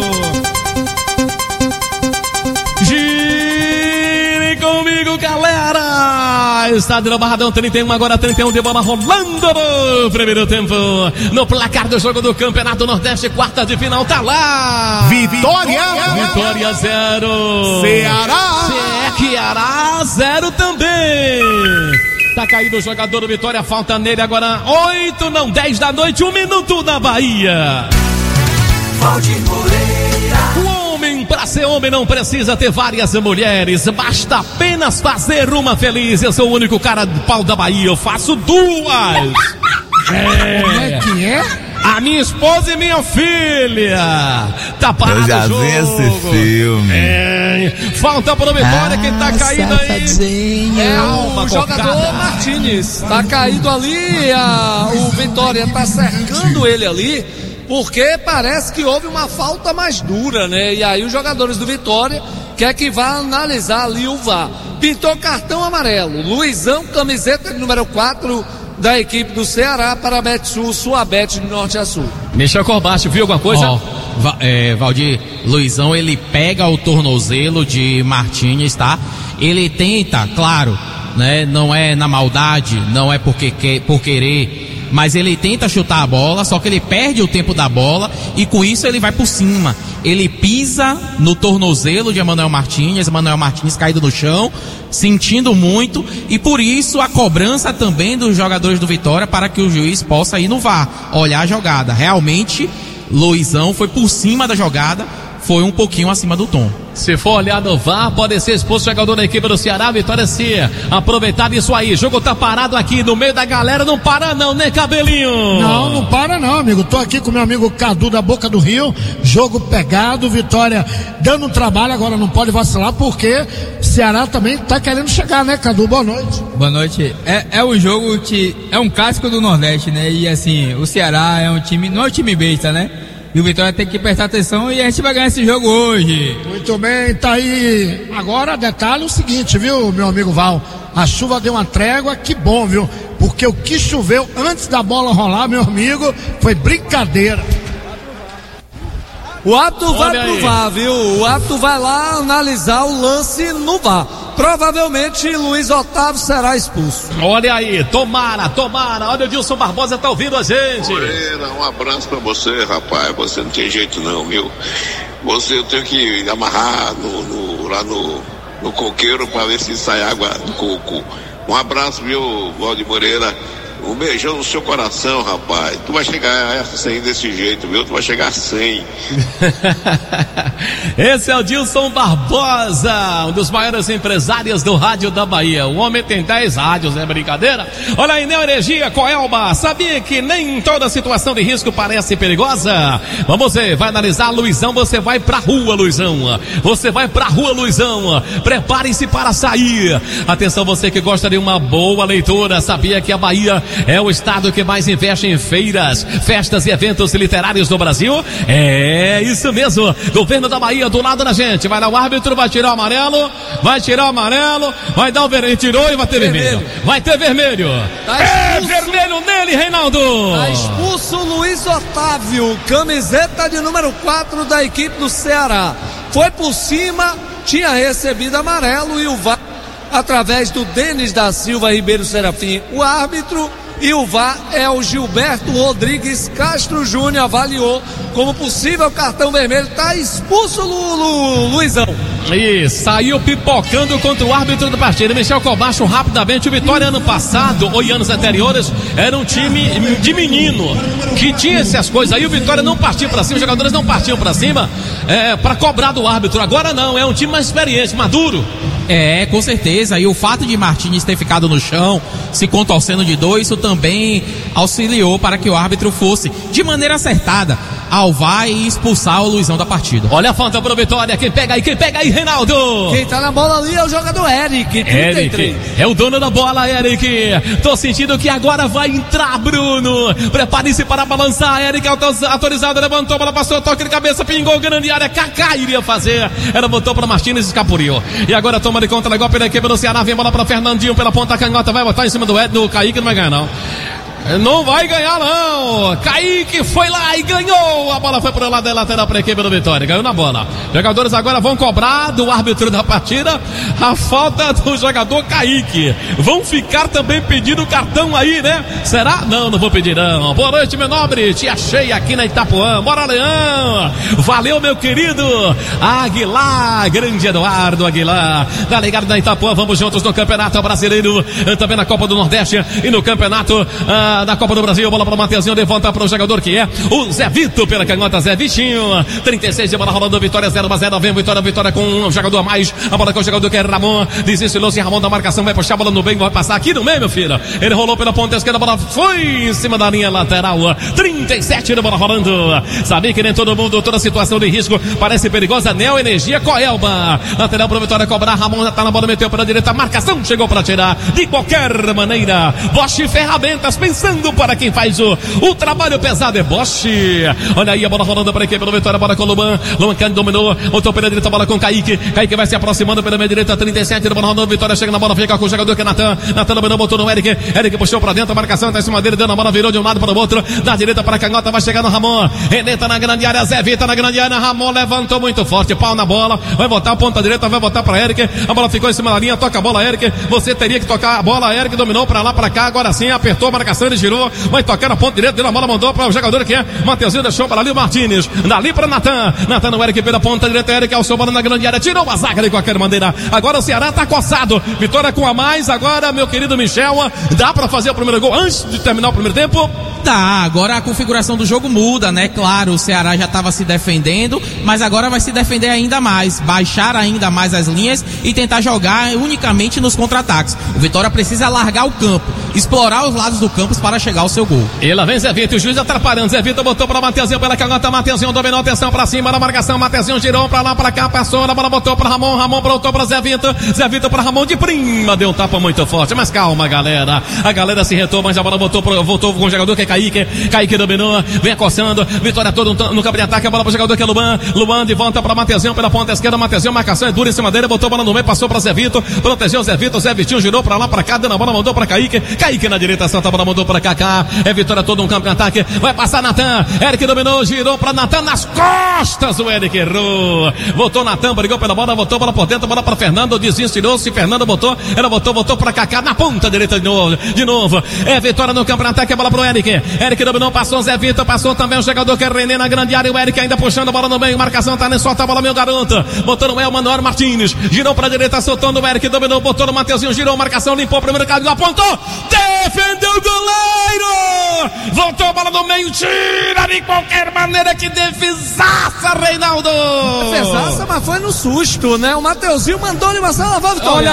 gire comigo galera, estádio do Barradão, trinta e um, agora trinta e um de bola rolando no primeiro tempo, no placar do jogo do Campeonato Nordeste, quarta de final, tá lá,
Vitória,
Vitória zero,
Ceará,
Ceará zero também. Tá caído o jogador do Vitória, falta nele agora oito, não, dez da noite, um minuto na Bahia.
Valdir Moreira.
O homem, pra ser homem, não precisa ter várias mulheres, basta apenas apenas fazer uma feliz. Eu sou o único cara do pau da Bahia, eu faço duas. É.
Como é que é?
A minha esposa e minha filha. Tá parado
Eu já
o jogo.
vi esse filme.
É. Falta pro Vitória, quem tá caído aí.
É
Calma,
o jogador
cocada.
Martínez. Tá caído ali, a, o Vitória tá cercando ele ali, porque parece que houve uma falta mais dura, né? E aí os jogadores do Vitória quer que vá analisar ali o V A R. Pintou cartão amarelo. Luizão, camiseta de número quatro da equipe do Ceará para a Betsul, sua Bet de norte a sul.
Michel Corbacho, viu alguma coisa?
Ó, Va- é, Valdir, Luizão, ele pega o tornozelo de Martínez, tá? Ele tenta, claro, né? Não é na maldade, não é porque quer, por querer, mas ele tenta chutar a bola, só que ele perde o tempo da bola e com isso ele vai por cima. Ele pisa no tornozelo de Emanuel Martínez, Emanuel Martínez caído no chão, sentindo muito, e por isso a cobrança também dos jogadores do Vitória para que o juiz possa ir no V A R, olhar a jogada. Realmente, Luizão foi por cima da jogada, foi um pouquinho acima do tom.
Se for olhar no V A R, pode ser expulso o jogador da equipe do Ceará. Vitória se aproveitar disso aí. O jogo tá parado aqui no meio da galera. Não para não, né, Cabelinho?
Não, não para não, amigo. Tô aqui com meu amigo Cadu da Boca do Rio. Jogo pegado, Vitória dando um trabalho. Agora não pode vacilar porque Ceará também tá querendo chegar, né, Cadu? Boa noite.
Boa noite. É, é um jogo que é um clássico do Nordeste, né? E assim, o Ceará é um time, não é um time besta, né? E o Vitória tem que prestar atenção e a gente vai ganhar esse jogo hoje.
Muito bem, tá aí. Agora, detalhe é o seguinte, viu, meu amigo Val? A chuva deu uma trégua, que bom, viu? Porque o que choveu antes da bola rolar, meu amigo, foi brincadeira.
O árbitro vai
Olha
pro
aí.
V A R, viu? O árbitro vai lá analisar o lance no V A R. Provavelmente Luiz Otávio será expulso.
Olha aí, tomara, tomara. Olha o Dilson Barbosa tá ouvindo a gente.
Moreira, um abraço pra você, rapaz. Você não tem jeito não, viu? Você eu tenho que amarrar no, no- lá no, no coqueiro pra ver se sai água do coco. Um abraço, viu, Valdir Moreira? Um beijão no seu coração, rapaz. Tu vai chegar a cem desse jeito, viu? Tu vai chegar a cem.
Esse é o Dilson Barbosa, um dos maiores empresários do rádio da Bahia. O homem tem dez rádios, é brincadeira? Olha aí, Neo Energia Coelba. Sabia que nem toda situação de risco parece perigosa? Vamos ver, vai analisar, Luizão. Você vai pra rua, Luizão. Você vai pra rua, Luizão. Prepare-se para sair. Atenção, você que gosta de uma boa leitura. Sabia que a Bahia é o estado que mais investe em feiras, festas e eventos literários do Brasil? É isso mesmo. Governo da Bahia do lado da gente. Vai dar o árbitro, vai tirar o amarelo, vai tirar o amarelo, vai dar o vermelho, tirou e vai ter vermelho.
Vermelho.
Vai ter vermelho.
Tá
É
expulso.
vermelho nele, Reinaldo.
Tá expulso Luiz Otávio, camiseta de número quatro da equipe do Ceará. Foi por cima, tinha recebido amarelo e o V A R, através do Denis da Silva Ribeiro Serafim, o árbitro, e o V A R é o Gilberto Rodrigues Castro Júnior, avaliou como possível cartão vermelho. Tá expulso Lu, Lu, Luizão.
E saiu pipocando contra o árbitro da partida. Michel Cobacho, rapidamente. O Vitória ano passado, ou em anos anteriores, era um time de menino que tinha essas coisas aí. O Vitória não partia pra cima, os jogadores não partiam pra cima é, pra cobrar do árbitro. Agora não, é um time mais experiente, maduro.
É, com certeza. E o fato de Martínez ter ficado no chão, se contorcendo de dor, isso também auxiliou para que o árbitro fosse, de maneira acertada, ao V A R e expulsar o Luizão da partida.
Olha a falta pro Vitória. Quem pega aí, quem pega aí, Reinaldo?
Quem tá na bola ali é o jogador Eric, trinta e três.
Eric, é o dono da bola, Eric. Tô sentindo que agora vai entrar, Bruno. Prepare-se para balançar. Eric auto- autorizado, levantou, bola passou, toque de cabeça, pingou, grande área. Kaká iria fazer. Ela botou para Martínez e escapuriu. E agora toma de conta, legal pela equipe do Ceará. Vem bola para Fernandinho pela ponta canhota. Vai botar em cima do Ed, do Kaique, não vai ganhar, não. Não vai ganhar não. Kaique foi lá e ganhou. A bola foi para o lado da lateral para a equipe do Vitória. Ganhou na bola. Jogadores agora vão cobrar do árbitro da partida a falta do jogador Kaique. Vão ficar também pedindo cartão aí, né? Será? Não, não vou pedir não. Boa noite, meu nobre. Te achei aqui na Itapuã. Bora, Leão. Valeu, meu querido Aguilar. Grande Eduardo Aguilar. Tá ligado na Itapuã. Vamos juntos no Campeonato Brasileiro. Também na Copa do Nordeste e no Campeonato ah, da, da Copa do Brasil. Bola para o Mateuzinho, de volta para o jogador que é o Zé Vito, pela canhota, Zé Vitinho. trinta e seis de bola rolando, Vitória zero a zero. Vem Vitória, Vitória com um jogador a mais. A bola com o jogador que é Ramon. Desestilou-se Ramon da marcação, vai puxar a bola no bem, vai passar aqui no meio, meu filho. Ele rolou pela ponta esquerda, a bola foi em cima da linha lateral. trinta e sete de bola rolando. Sabia que nem todo mundo, toda situação de risco parece perigosa. Neo Energia Coelba. Lateral para Vitória cobrar. Ramon já tá na bola, meteu para a direita. Marcação chegou para tirar. De qualquer maneira, Bosch Ferramentas, pensando para quem faz o, o trabalho pesado é Bosch. Olha aí a bola rolando para a equipe do Vitória. Bola com o Luan. Luan Cândido dominou. Botou pela direita, bola com o Kaique. Kaique vai se aproximando pela minha direita. trinta e sete de bola rolando. Vitória chega na bola, fica com o jogador que é Natan. Natan dominou, botou no Eric. Eric puxou para dentro. A marcação tá em cima dele, dando a bola, virou de um lado para o outro. Da direita para a canhota, vai chegar no Ramon. René tá na grande área. Zé Vita na grande área. Ramon levantou muito forte. Pau na bola. Vai botar a ponta direita, vai botar para Eric. A bola ficou em cima da linha. Toca a bola, Eric. Você teria que tocar a bola. Eric dominou para lá, para cá. Agora sim, apertou a marcação, ele girou. Vai tocar na ponta direita. Deu a bola, mandou para o jogador que é Mateuzinho. Deixou para ali o Martínez. Dali para Natan. Natan no Eric pela ponta direita. Eric alçou a bola na grande área. Tirou a zaga de qualquer maneira. Agora o Ceará tá coçado. Vitória com a mais. Agora, meu querido Michel, dá para fazer o primeiro gol antes de terminar o primeiro tempo?
Tá, agora a configuração do jogo muda, né? Claro, o Ceará já estava se defendendo, mas agora vai se defender ainda mais, baixar ainda mais as linhas e tentar jogar unicamente nos contra-ataques. O Vitória precisa largar o campo, explorar os lados do campo para chegar ao seu gol.
E lá vem Zé Vitor, o juiz atrapalhando. Zé Vitor botou para Mateuzinho pela canhota. Mateuzinho dominou, atenção para cima na marcação. Mateuzinho girou para lá, para cá, passou, a bola botou para Ramon. Ramon botou para Zé Vitor. Zé Vitor para Ramon de prima, deu um tapa muito forte, mas calma, galera. A galera se retou, mas a bola botou pro, voltou com o jogador que é Kaique. Kaique dominou, vem acossando. Vitória todo no campo de ataque. A bola para o jogador que é Luan. Luan de volta para Mateuzinho pela ponta esquerda. Mateuzinho, marcação é dura em cima dele. Botou a bola no meio, passou para Zé Vitor. Protegeu Zé Vitor. Zé Vitinho girou para lá, para cá. Dando a bola, mandou para Kaique. Kaique na direita, Santa bola mandou para Kaká. É Vitória todo no campo de ataque. Vai passar Natan. Eric dominou, girou para Natan nas costas. O Eric errou. Voltou Natan, brigou pela bola, botou a bola por dentro. Bola para Fernando, desestirou-se. Fernando botou, ela botou, botou para Kaká na ponta direita de novo. De novo. É Vitória no campo de ataque. A bola pro Eric. Eric dominou, passou Zé Vitor, passou também o jogador que é René na grande área. O Eric ainda puxando a bola no meio. Marcação tá nesse, solta a bola, meu garoto. Botou no El Manuel Martínez. Girou pra direita, soltando o Eric, dominou, botou no Mateuzinho, girou, marcação, limpou o primeiro caminho, apontou. Defendeu o goleiro. Voltou a bola no meio, tira de qualquer maneira. Que defesaça, Reinaldo.
Defesaça, mas foi no susto, né? O Mateuzinho mandou-lhe uma sala, vai, Vitória.
Olha,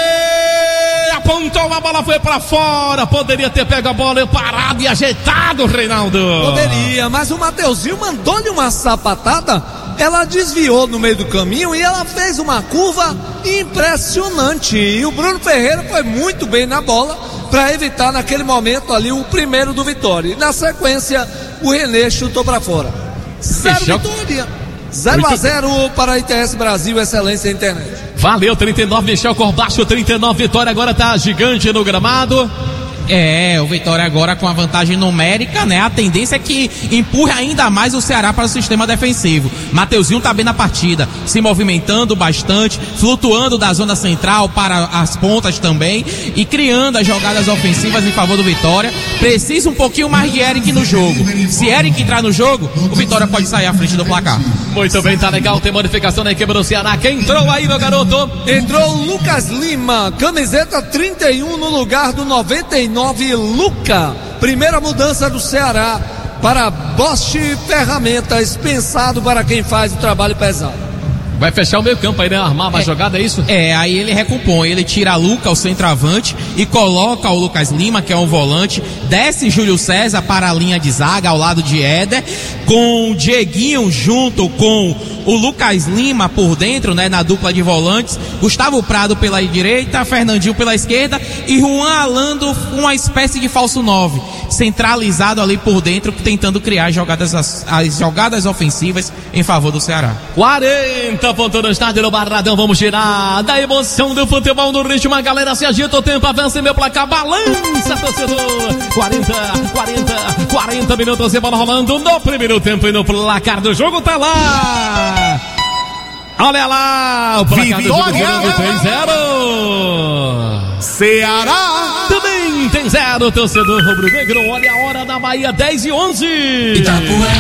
René. Apontou, a bola foi pra fora. Poderia ter pego a bola, parado e ajeitado, Reinaldo.
Poderia, mas o Mateuzinho mandou-lhe uma sapatada. Ela desviou no meio do caminho e ela fez uma curva impressionante. E o Bruno Ferreira foi muito bem na bola para evitar naquele momento ali o primeiro do Vitória. E na sequência, o René chutou para fora. Zero Vitória. zero a zero para a I T S Brasil, excelência internet.
Valeu, trinta e nove, Michel Corbacho, trinta e nove, Vitória agora tá gigante no gramado.
É, o Vitória agora com a vantagem numérica, né? A tendência é que empurre ainda mais o Ceará para o sistema defensivo. Mateuzinho tá bem na partida, se movimentando bastante, flutuando da zona central para as pontas também e criando as jogadas ofensivas em favor do Vitória. Precisa um pouquinho mais de Eric no jogo. Se Eric entrar no jogo, o Vitória pode sair à frente do placar.
Muito bem, tá legal, tem modificação na equipe do Ceará. Quem entrou aí, meu garoto?
Entrou o Lucas Lima, camiseta trinta e um no lugar do noventa e nove, Luca. Primeira mudança do Ceará para Bosch Ferramentas, pensado para quem faz o trabalho pesado.
Vai fechar o meio campo aí, né? Armar uma é, jogada, é isso?
É, aí ele recompõe, ele tira a Luca, o centroavante, e coloca o Lucas Lima, que é um volante, desce Júlio César para a linha de zaga, ao lado de Éder, com o Dieguinho junto com o Lucas Lima por dentro, né, na dupla de volantes, Gustavo Prado pela direita, Fernandinho pela esquerda, e Juan Alando, uma espécie de falso nove, centralizado ali por dentro, tentando criar jogadas, as, as jogadas ofensivas em favor do Ceará.
quarenta pontos no estádio do Barradão, vamos girar da emoção do futebol no ritmo, a galera se agita, o tempo avança, meu placar balança, torcedor. quarenta, quarenta, quarenta minutos e bola rolando no primeiro tempo e no placar do jogo tá lá. Olha lá, o placar do jogo três a zero.
Ceará
também tem zero, torcedor rubro-negro. Olha a hora da Bahia, dez e onze.
Itapuã,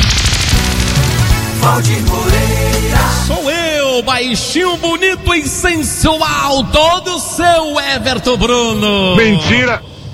Valdir Moreira.
Sou eu, baixinho, bonito e sensual, todo seu Everton Bruno.
Mentira.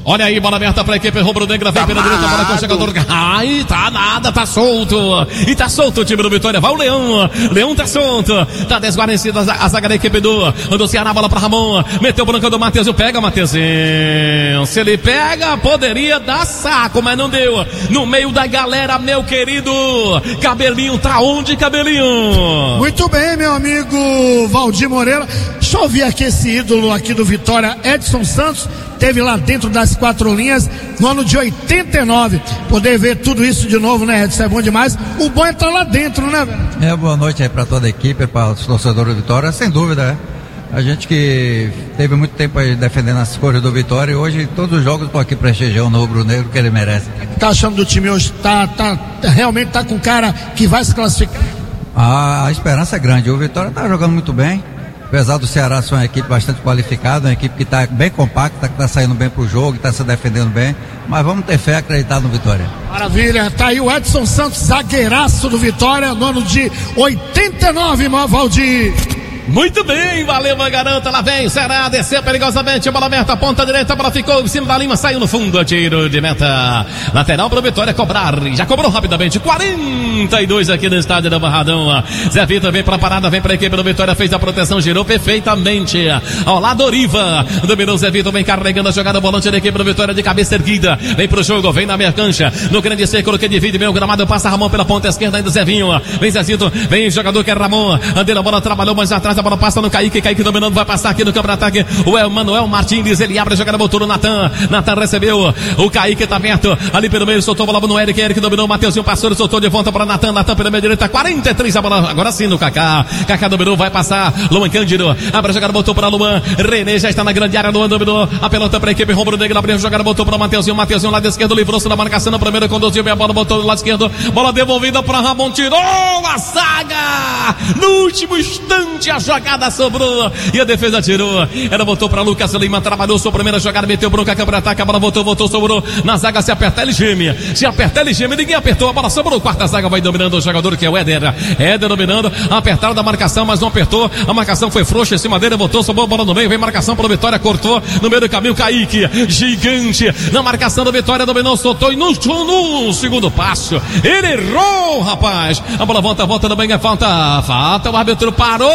Olha aí, bola aberta pra equipe rubro-negra, vem pela direita, bola com o jogador. Ai, tá nada, tá solto. E tá solto o time do Vitória. Vai o Leão. Leão tá solto. Tá desguarnecida a zaga da equipe do, do Ceará, bola pra Ramon. Meteu o branco do Matheusinho. Pega, Matheusinho. Se ele pega, poderia dar saco, mas não deu. No meio da galera, meu querido Cabelinho. Tá onde, Cabelinho?
Muito bem, meu amigo Valdir Moreira. Deixa eu ouvir aqui esse ídolo aqui do Vitória, Edson Santos. Teve lá dentro das quatro linhas no ano de oitenta e nove. Poder ver tudo isso de novo, né, Edson? É bom demais. O bom é estar lá dentro, né, velho?
É, boa noite aí pra toda a equipe, para os torcedores do Vitória, sem dúvida, é. A gente que teve muito tempo aí defendendo as cores do Vitória e hoje todos os jogos estão aqui prestigiando no rubro-negro que ele merece.
Tá achando do time hoje? Tá, tá, realmente tá com cara que vai se classificar?
A, a esperança é grande. O Vitória tá jogando muito bem. Apesar do Ceará ser uma equipe bastante qualificada, uma equipe que está bem compacta, que está saindo bem pro jogo, está se defendendo bem, mas vamos ter fé e acreditar no Vitória.
Maravilha, tá aí o Edson Santos, zagueiraço do Vitória, no ano de oitenta e nove, Valdir.
Muito bem, valeu, garanta, lá vem, Ceará, desceu perigosamente, bola aberta, ponta direita, a bola ficou em cima da linha, saiu no fundo, tiro de meta, lateral para o Vitória cobrar, já cobrou rapidamente, quarenta e dois aqui no estádio da Barradão. Zé Vitor vem para a parada, vem para a equipe do Vitória, fez a proteção, girou perfeitamente, ao lado Oriva, dominou Zé Vitor, vem carregando a jogada, volante da equipe do Vitória de cabeça erguida, vem pro jogo, vem na mercancha, no grande círculo que divide, vem o gramado, passa Ramon pela ponta esquerda, ainda Zevinho, vem Zé Vitor, vem o jogador que é Ramon, Andeira, a bola trabalhou mais atrás, a bola passa no Kaique, Kaique dominando, vai passar aqui no campo de ataque, o Emanuel Martins, ele abre a jogada, botou no Natan, Natan recebeu, o Kaique tá aberto, ali pelo meio, soltou a bola no Eric, Eric dominou, o Matheusinho passou, soltou de volta para Natan, Natan pela meia direita, quarenta e três a bola, agora sim no Kaká, Kaká dominou, vai passar, Luan Cândido, abre a jogada, botou para Luan, René já está na grande área, Luan dominou, a pelota para a equipe rubro-negra, abriu a jogada, botou para o Matheusinho, Matheusinho lado esquerdo, livrou-se da marcação, no primeiro conduziu bem a bola, botou do lado esquerdo, bola devolvida para Ramon, tirou a zaga, no último instante a jogada sobrou, e a defesa tirou, ela botou para Lucas Lima, trabalhou sua primeira jogada, meteu bronca, câmera ataque, a bola voltou, voltou, sobrou, na zaga se apertar ele geme, se apertar ele geme, ninguém apertou, a bola sobrou, quarta zaga vai dominando o jogador que é o Éder, Éder dominando, apertaram da marcação, mas não apertou, a marcação foi frouxa em cima dele, botou, sobrou a bola no meio, vem marcação para o Vitória, cortou, no meio do caminho, Kaique, gigante, na marcação do Vitória, dominou, soltou e no, no segundo passo, ele errou, rapaz, a bola volta, volta também, é falta, falta, o árbitro parou,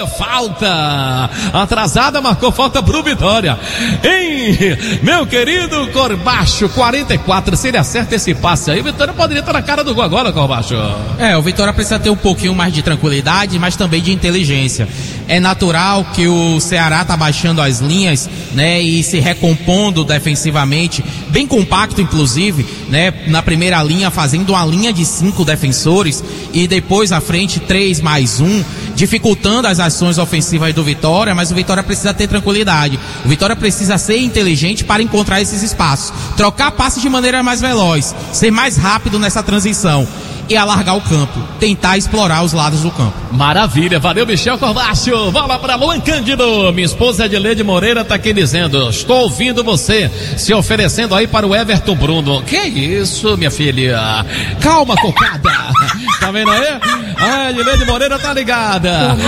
falta, atrasada, marcou falta pro Vitória, hein, meu querido Corbacho, quarenta e quatro, se ele acerta esse passe aí, o Vitória poderia estar na cara do gol agora, Corbacho.
É, o Vitória precisa ter um pouquinho mais de tranquilidade, mas também de inteligência. É natural que o Ceará tá baixando as linhas, né, e se recompondo defensivamente, bem compacto inclusive, né, na primeira linha fazendo uma linha de cinco defensores e depois à frente três mais um, dificultando as ações ofensivas do Vitória, mas o Vitória precisa ter tranquilidade. O Vitória precisa ser inteligente para encontrar esses espaços, trocar passes de maneira mais veloz, ser mais rápido nessa transição e alargar o campo, tentar explorar os lados do campo.
Maravilha, valeu Michel Corbacho, bola para Luan Cândido, minha esposa Edileide Moreira tá aqui dizendo, estou ouvindo você, se oferecendo aí para o Everton Bruno. Que isso, minha filha? Calma, cocada. Tá vendo aí? A Edileide Moreira tá ligada.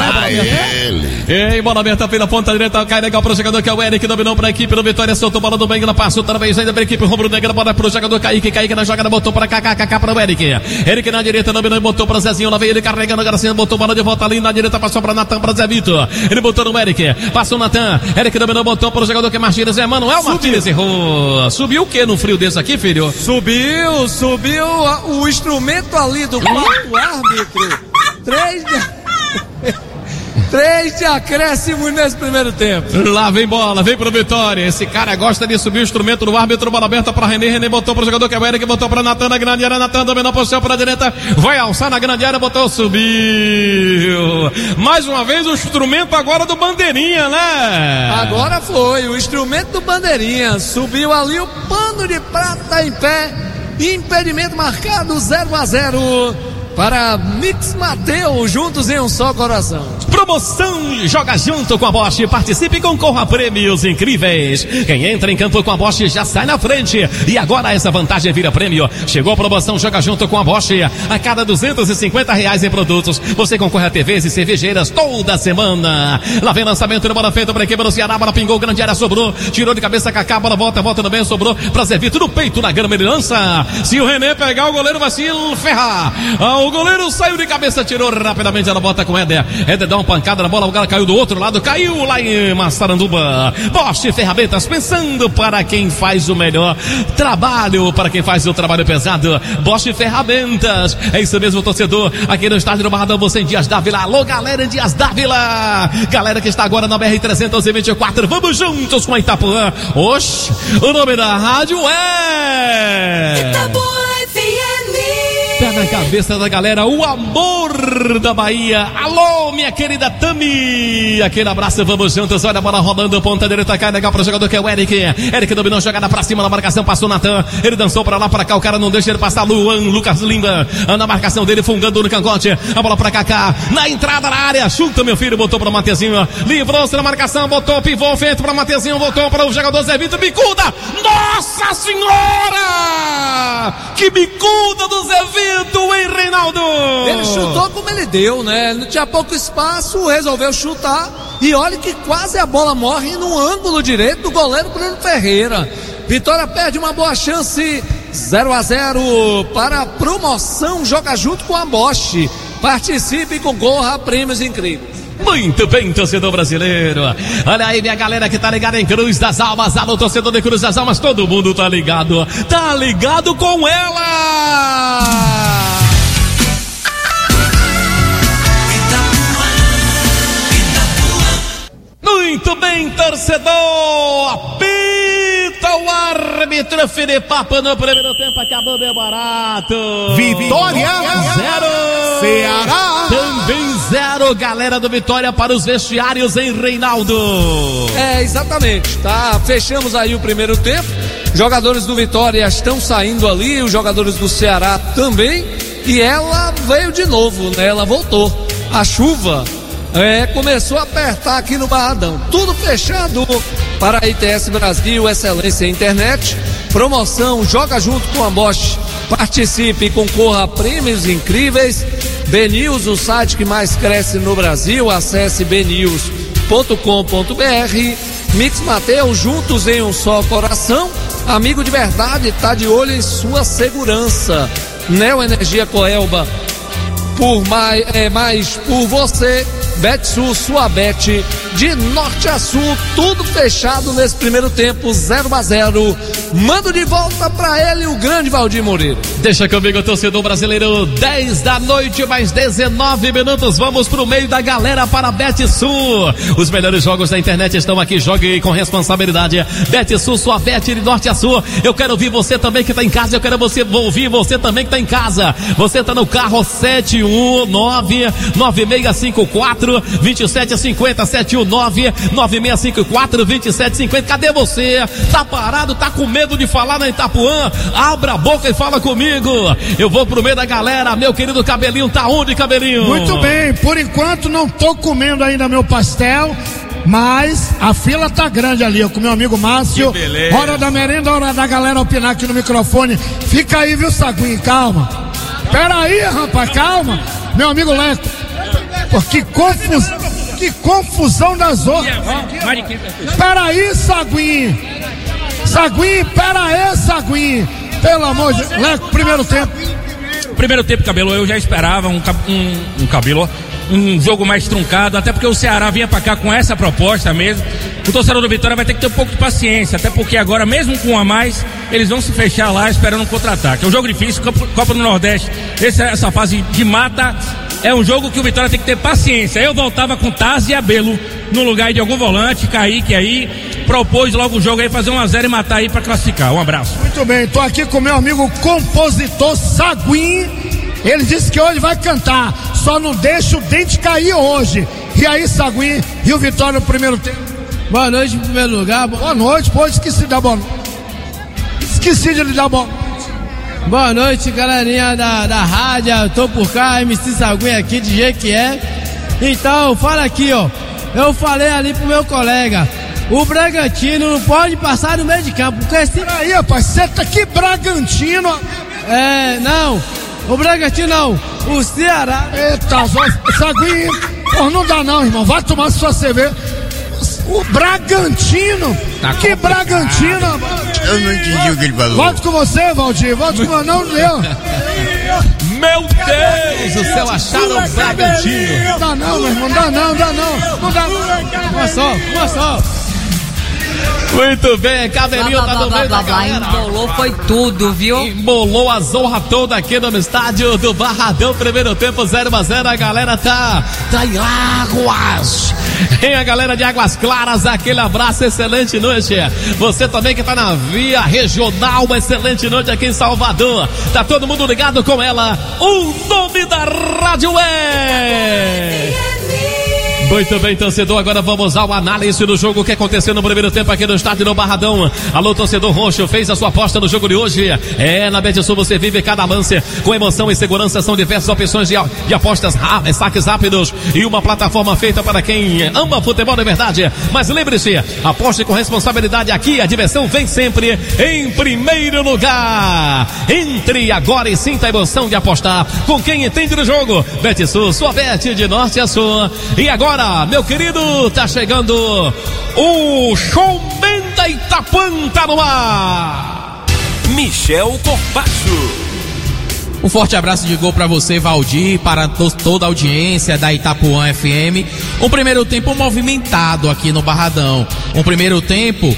Ei, bola aberta pela ponta direita, cai legal pro jogador que é o Eric, dominou pra equipe do Vitória, soltou bola do Benguela, passou outra vez ainda pra equipe rubro-negra, bola pro jogador Kaique, Kaique na jogada, botou pra Kaká, Kaká para o Eric, Eric na direita, dominou e botou pra Zezinho, lá veio ele carregando, Gracinha, botou bola de volta ali na direita, passou pra Natan, pra Zé Vitor, ele botou no Eric, passou o Natan, Eric dominou, botou pro jogador que é Martins, é Manuel Martins, errou, subiu o que no frio desse aqui, filho?
Subiu, subiu o instrumento ali do quarto árbitro, três de... Três de acréscimo nesse primeiro tempo.
Lá vem bola, vem pro Vitória. Esse cara gosta de subir o instrumento do árbitro. Bola aberta pra René. René botou pro jogador que é o Eric, botou pra Natan na grande área. Natan dominou a posição pra direita. Vai alçar na grande área, botou, subiu. Mais uma vez o instrumento agora do Bandeirinha, né?
Agora foi o instrumento do Bandeirinha. Subiu ali o pano de prata em pé. Impedimento marcado zero a zero. para Mix Mateus, juntos em um só coração.
Promoção Joga Junto com a Bosch, participe e concorra a prêmios incríveis. Quem entra em campo com a Bosch já sai na frente, e agora essa vantagem vira prêmio. Chegou a promoção Joga Junto com a Bosch. A cada duzentos e cinquenta reais em produtos, você concorre a T Vs e cervejeiras toda semana. Lá vem lançamento de bola feita para a equipe do Ceará, bola pingou, grande área, sobrou, tirou de cabeça Kaká, bola volta, volta no bem, sobrou pra Zevito no peito, na grama ele lança. Se o René pegar, o goleiro vai se ferrar. Ah, o goleiro saiu de cabeça, tirou rapidamente, ela bota com o Éder. Éder dá uma pancada na bola, o cara caiu do outro lado, caiu lá em Massaranduba. Bosch Ferramentas, pensando para quem faz o melhor trabalho, para quem faz o trabalho pesado. Bosch Ferramentas, é isso mesmo, torcedor. Aqui no estádio do Barradão, você em Dias Dávila. Alô, galera em Dias Dávila. Galera que está agora na B R trezentos e vinte e quatro, vamos juntos com a Itapuã. Oxe, o nome da rádio é
Itapuã F M.
Pé na cabeça da galera, o amor da Bahia. Alô, minha querida Tami. Aquele abraço, vamos juntos. Olha a bola rolando, ponta direita, cai legal para o jogador que é o Eric. Eric dominou, jogada para cima na marcação, passou Natan. Ele dançou para lá, para cá, o cara não deixa ele passar. Luan, Lucas Lima, na marcação dele, fungando no cangote. A bola para Kaká, na entrada da área. Chuta, meu filho, botou para o Matezinho. Livrou-se na marcação, botou pivô, feito para o Matezinho, botou para o jogador Zé Vitor. Bicuda! Nossa Senhora! Que bicuda do Zé Vitor! Hein, Reinaldo?
Ele chutou como ele deu, né? Não tinha pouco espaço, resolveu chutar. E olha que quase a bola morre no ângulo direito do goleiro Bruno Ferreira. Vitória perde uma boa chance. zero a zero para a promoção. Joga junto com a Bosch. Participe e concorra a prêmios incríveis.
Muito bem, torcedor brasileiro. Olha aí, minha galera que tá ligada em Cruz das Almas. Alô, torcedor de Cruz das Almas. Todo mundo tá ligado. Tá ligado com ela. Muito bem, torcedor. Apita o árbitro Felipe Papa no primeiro tempo. Acabou, meu barato.
Vitória
zero.
Ceará
também zero. Galera do Vitória para os vestiários em Reinaldo.
É, exatamente, tá? Fechamos aí o primeiro tempo. Jogadores do Vitória estão saindo ali, os jogadores do Ceará também. E ela veio de novo, né? Ela voltou. A chuva É, começou a apertar aqui no Barradão. Tudo fechado para a I T S Brasil, Excelência Internet. Promoção Joga Junto com a Bosch. Participe e concorra a prêmios incríveis. B News, o site que mais cresce no Brasil. Acesse b news ponto com ponto b r. Mix Mateus, juntos em um só coração. Amigo de verdade, tá de olho em sua segurança. Neo Energia Coelba, por mais, é, mais por você. Betsul, sua bet de norte a sul, tudo fechado nesse primeiro tempo, zero a zero. Mando de volta pra ele o grande Valdir Moreira.
Deixa comigo, torcedor brasileiro. dez da noite, mais dezenove minutos. Vamos pro meio da galera para Betsul. Os melhores jogos da internet estão aqui. Jogue com responsabilidade. Betsul, sua bet de norte a sul. Eu quero ouvir você também que tá em casa. Eu quero você, ouvir você também que tá em casa. Você tá no carro sete um nove nove seis cinco quatro dois sete cinco zero sete um nove nove seis cinco quatro dois sete cinco zero. Cadê você? Tá parado? Tá com medo de falar na Itapuã? Abra a boca e fala comigo. Eu vou pro meio da galera. Meu querido Cabelinho, tá onde, Cabelinho?
Muito bem, por enquanto não tô comendo ainda meu pastel, mas a fila tá grande ali, ó, com meu amigo Márcio. Hora da merenda, hora da galera opinar aqui no microfone. Fica aí, viu, Saguinho? Calma. Pera aí, rapaz, calma. Meu amigo Leco. Pô, que confusão, que confusão das outras. Pera aí, Saguinho. Saguinho, pera aí, Saguinho. Pelo amor de Deus. Leco, primeiro tempo.
Primeiro tempo, Cabelo, eu já esperava um, um, um Cabelo, um jogo mais truncado, até porque o Ceará vinha pra cá com essa proposta mesmo. O torcedor do Vitória vai ter que ter um pouco de paciência, até porque agora, mesmo com um a mais, eles vão se fechar lá esperando um contra-ataque. É um jogo difícil, Copa do Nordeste, essa, essa fase de mata, é um jogo que o Vitória tem que ter paciência. Eu voltava com Taz e Abelo no lugar de algum volante, Kaique aí, propôs logo o jogo aí, fazer um a zero e matar aí pra classificar. Um abraço.
Muito bem, tô aqui com meu amigo compositor Saguinho. Ele disse que hoje vai cantar, só não deixa o dente cair hoje. E aí, Saguinho, e o Vitória no primeiro tempo?
Boa noite em primeiro lugar.
Boa noite, pô, esqueci de dar boa noite. Esqueci de lhe dar boa noite.
Boa noite, galerinha da, da rádio. Eu tô por cá, M C Salguinho aqui de Jequié. Então, fala aqui, ó. Eu falei ali pro meu colega, o Bragantino não pode passar no meio de campo, porque se...
Aí, rapaz, você tá aqui, Bragantino.
É, não, o Bragantino não, o Ceará.
Eita, Salguinho, pô, não dá não, irmão, vai tomar sua cerveja. O Bragantino,
tá
que Bragantino.
Eu não entendi o que ele falou.
Volto com você, Valdir, volto com você, não deu.
Meu Deus do céu, acharam o Bragantino.
Não dá não, meu irmão, não dá não, dá não, não dá não.
Uma só, uma só.
Muito bem, Cabelinho tá no meio da galera.
Embolou foi tudo, viu?
Embolou a zorra toda aqui no estádio do Barradão, primeiro tempo zero a zero, a galera tá, tá em águas. Em a galera de Águas Claras, aquele abraço, excelente noite. Você também que tá na via regional, uma excelente noite aqui em Salvador. Tá todo mundo ligado com ela, o nome da rádio é... Muito bem, torcedor, agora vamos ao análise do jogo que aconteceu no primeiro tempo aqui no estádio do Barradão. Alô, torcedor roxo, fez a sua aposta no jogo de hoje? É, na BetSul você vive cada lance com emoção e segurança, são diversas opções de, de apostas rápidas, saques rápidos e uma plataforma feita para quem ama futebol de verdade. Mas lembre-se, aposte com responsabilidade, aqui a diversão vem sempre em primeiro lugar. Entre agora e sinta a emoção de apostar com quem entende do jogo. BetSul, sua bet de norte a sul. E agora, meu querido, tá chegando o showman da Itapuã, tá no ar,
Michel Corpacho.
Um forte abraço de gol para você, Valdir, para to- toda a audiência da Itapuã F M. Um primeiro tempo movimentado aqui no Barradão. Um primeiro tempo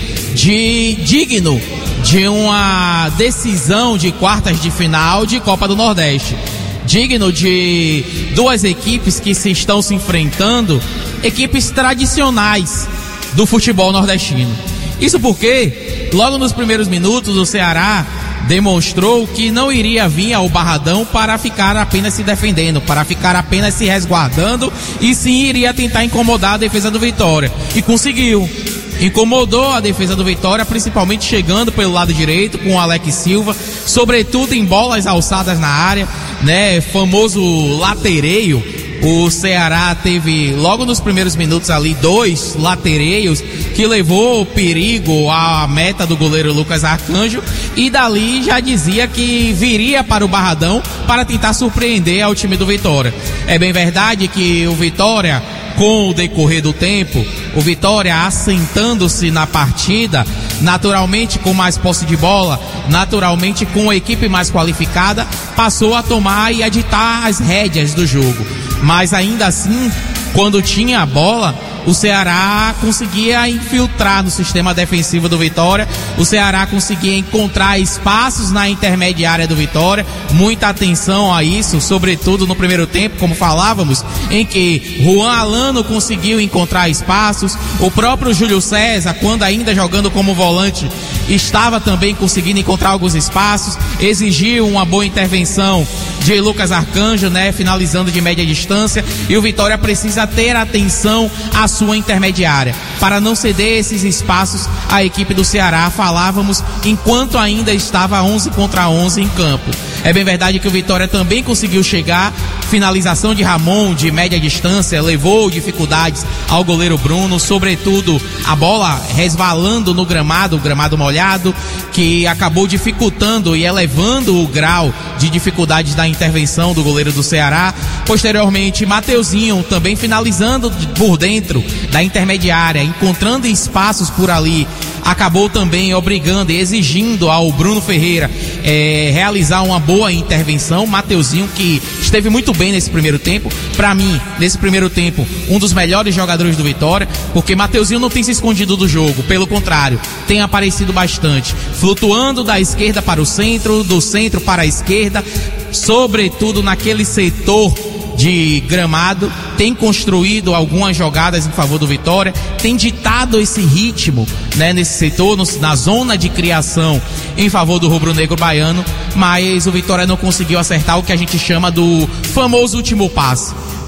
de digno de uma decisão de quartas de final de Copa do Nordeste. Digno de duas equipes que se estão se enfrentando, equipes tradicionais do futebol nordestino. Isso porque, logo nos primeiros minutos, o Ceará demonstrou que não iria vir ao Barradão para ficar apenas se defendendo, para ficar apenas se resguardando, e sim iria tentar incomodar a defesa do Vitória. E conseguiu. Incomodou a defesa do Vitória, principalmente chegando pelo lado direito com o Alex Silva, sobretudo em bolas alçadas na área, né? Famoso latereio. O Ceará teve logo nos primeiros minutos ali dois latereios que levou perigo à meta do goleiro Lucas Arcanjo, e dali já dizia que viria para o Barradão para tentar surpreender ao time do Vitória. É bem verdade que o Vitória, com o decorrer do tempo, o Vitória assentando-se na partida, naturalmente com mais posse de bola, naturalmente com a equipe mais qualificada, passou a tomar e a ditar as rédeas do jogo. Mas ainda assim, quando tinha a bola, o Ceará conseguia infiltrar no sistema defensivo do Vitória, o Ceará conseguia encontrar espaços na intermediária do Vitória, muita atenção a isso, sobretudo no primeiro tempo, como falávamos, em que Juan Alano conseguiu encontrar espaços, o próprio Júlio César, quando ainda jogando como volante, estava também conseguindo encontrar alguns espaços, exigiu uma boa intervenção de Lucas Arcanjo, né, finalizando de média distância, e o Vitória precisa ter atenção à sua intermediária, para não ceder esses espaços à equipe do Ceará. Falávamos enquanto ainda estava onze contra onze em campo. É bem verdade que o Vitória também conseguiu chegar, finalização de Ramon de média distância levou dificuldades ao goleiro Bruno, sobretudo a bola resvalando no gramado, o gramado molhado, que acabou dificultando e elevando o grau de dificuldades da intervenção do goleiro do Ceará. Posteriormente, Mateuzinho também finalizando por dentro da intermediária, encontrando espaços por ali, acabou também obrigando e exigindo ao Bruno Ferreira é, realizar uma boa intervenção. Mateuzinho, que esteve muito bem nesse primeiro tempo, para mim, nesse primeiro tempo, um dos melhores jogadores do Vitória, porque Mateuzinho não tem se escondido do jogo, pelo contrário, tem aparecido bastante, flutuando da esquerda para o centro, do centro para a esquerda, sobretudo naquele setor de gramado, tem construído algumas jogadas em favor do Vitória, tem ditado esse ritmo, né, nesse setor, no, na zona de criação em favor do rubro-negro baiano, mas o Vitória não conseguiu acertar o que a gente chama do famoso último passe.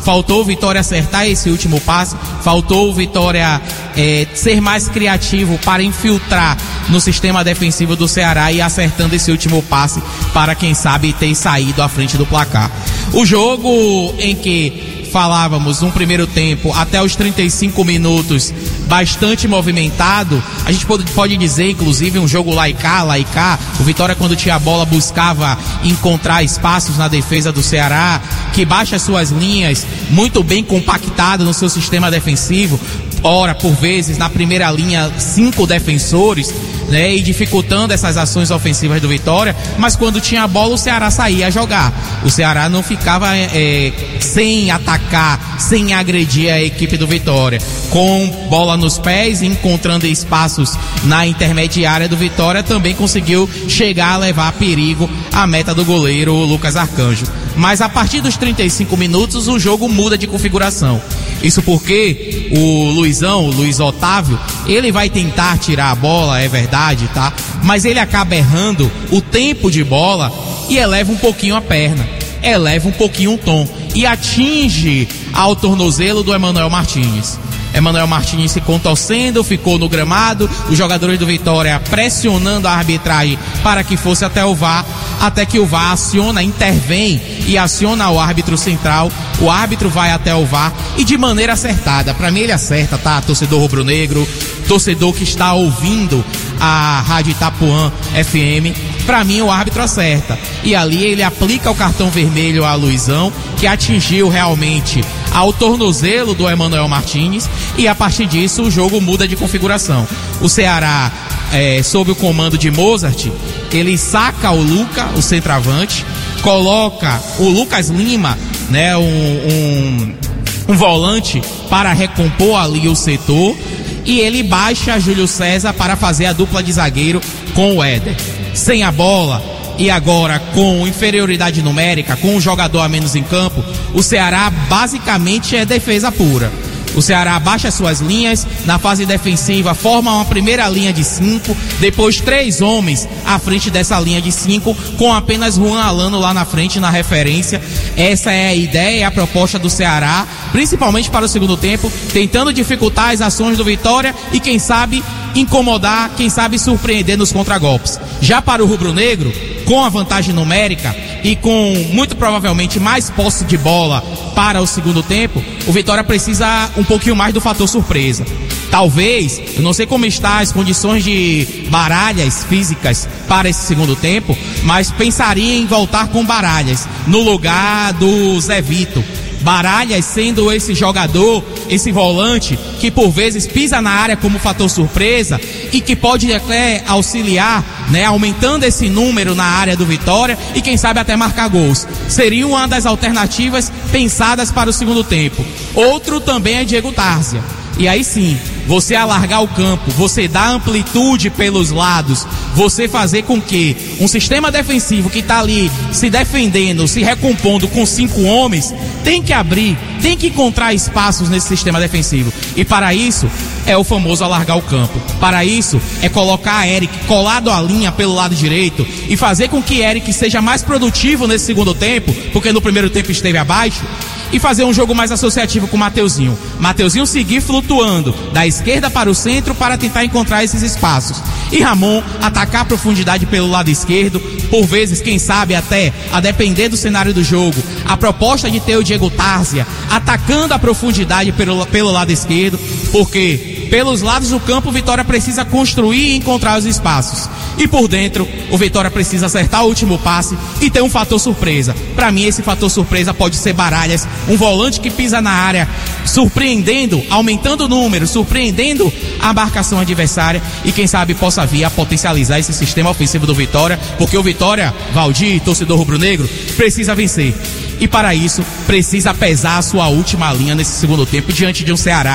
Faltou o Vitória acertar esse último passe, faltou o Vitória é, ser mais criativo para infiltrar no sistema defensivo do Ceará e acertando esse último passe para, quem sabe, ter saído à frente do placar. O jogo em que falávamos, um primeiro tempo até os trinta e cinco minutos bastante movimentado, a gente pode, pode dizer inclusive um jogo lá e cá, lá e cá. O Vitória, quando tinha a bola, buscava encontrar espaços na defesa do Ceará, que baixa suas linhas, muito bem compactado no seu sistema defensivo, ora por vezes na primeira linha cinco defensores, né, e dificultando essas ações ofensivas do Vitória, mas quando tinha a bola o Ceará saía a jogar. O Ceará não ficava é, sem atacar, sem agredir a equipe do Vitória. Com bola nos pés, encontrando espaços na intermediária do Vitória, também conseguiu chegar a levar a perigo a meta do goleiro Lucas Arcanjo. Mas a partir dos trinta e cinco minutos o jogo muda de configuração. Isso porque o Luizão, o Luiz Otávio, ele vai tentar tirar a bola, é verdade, tá? Mas ele acaba errando o tempo de bola e eleva um pouquinho a perna, eleva um pouquinho o tom e atinge ao tornozelo do Emanuel Martins. Emanuel Martins se contorcendo, ficou no gramado, os jogadores do Vitória pressionando a arbitragem para que fosse até o V A R, até que o V A R aciona, intervém e aciona o árbitro central. O árbitro vai até o V A R e de maneira acertada, para mim ele acerta, tá? Torcedor rubro-negro, torcedor que está ouvindo a Rádio Itapuã F M, para mim o árbitro acerta. E ali ele aplica o cartão vermelho a Luizão, que atingiu realmente ao tornozelo do Emanuel Martins, e a partir disso o jogo muda de configuração. O Ceará, é, sob o comando de Mozart, ele saca o Luca, o centroavante, coloca o Lucas Lima, né, um, um, um volante para recompor ali o setor, e ele baixa Júlio César para fazer a dupla de zagueiro com o Éder. Sem a bola e agora com inferioridade numérica, com um jogador a menos em campo, o Ceará basicamente é defesa pura. O Ceará baixa suas linhas, na fase defensiva forma uma primeira linha de cinco, depois três homens à frente dessa linha de cinco, com apenas Juan Alano lá na frente na referência. Essa é a ideia e a proposta do Ceará, principalmente para o segundo tempo, tentando dificultar as ações do Vitória e quem sabe incomodar, quem sabe surpreender nos contragolpes. Já para o rubro-negro, com a vantagem numérica e com muito provavelmente mais posse de bola para o segundo tempo, o Vitória precisa um pouquinho mais do fator surpresa. Talvez, eu não sei como está as condições de baralhas físicas para esse segundo tempo, mas pensaria em voltar com Baralhas no lugar do Zé Vito. Baralhas sendo esse jogador, esse volante que por vezes pisa na área como fator surpresa e que pode até auxiliar, né, aumentando esse número na área do Vitória e quem sabe até marcar gols. Seria uma das alternativas pensadas para o segundo tempo. Outro também é Diego Tárzia. E aí sim, você alargar o campo, você dar amplitude pelos lados, você fazer com que um sistema defensivo que está ali se defendendo, se recompondo com cinco homens, tem que abrir, tem que encontrar espaços nesse sistema defensivo. E para isso é o famoso alargar o campo. Para isso é colocar Eric colado à linha pelo lado direito e fazer com que Eric seja mais produtivo nesse segundo tempo, porque no primeiro tempo esteve abaixo, e fazer um jogo mais associativo com o Mateuzinho. Mateuzinho seguir flutuando da esquerda para o centro para tentar encontrar esses espaços. E Ramon atacar a profundidade pelo lado esquerdo, por vezes, quem sabe até, a depender do cenário do jogo, a proposta de ter o Diego Tárzia atacando a profundidade pelo, pelo lado esquerdo, porque pelos lados do campo o Vitória precisa construir e encontrar os espaços. E por dentro, o Vitória precisa acertar o último passe e ter um fator surpresa. Para mim, esse fator surpresa pode ser Baralhas, um volante que pisa na área, surpreendendo, aumentando o número, surpreendendo a marcação adversária e quem sabe possa vir a potencializar esse sistema ofensivo do Vitória, porque o Vitória, Valdir, torcedor rubro-negro, precisa vencer. E para isso, precisa pesar a sua última linha nesse segundo tempo diante de um Ceará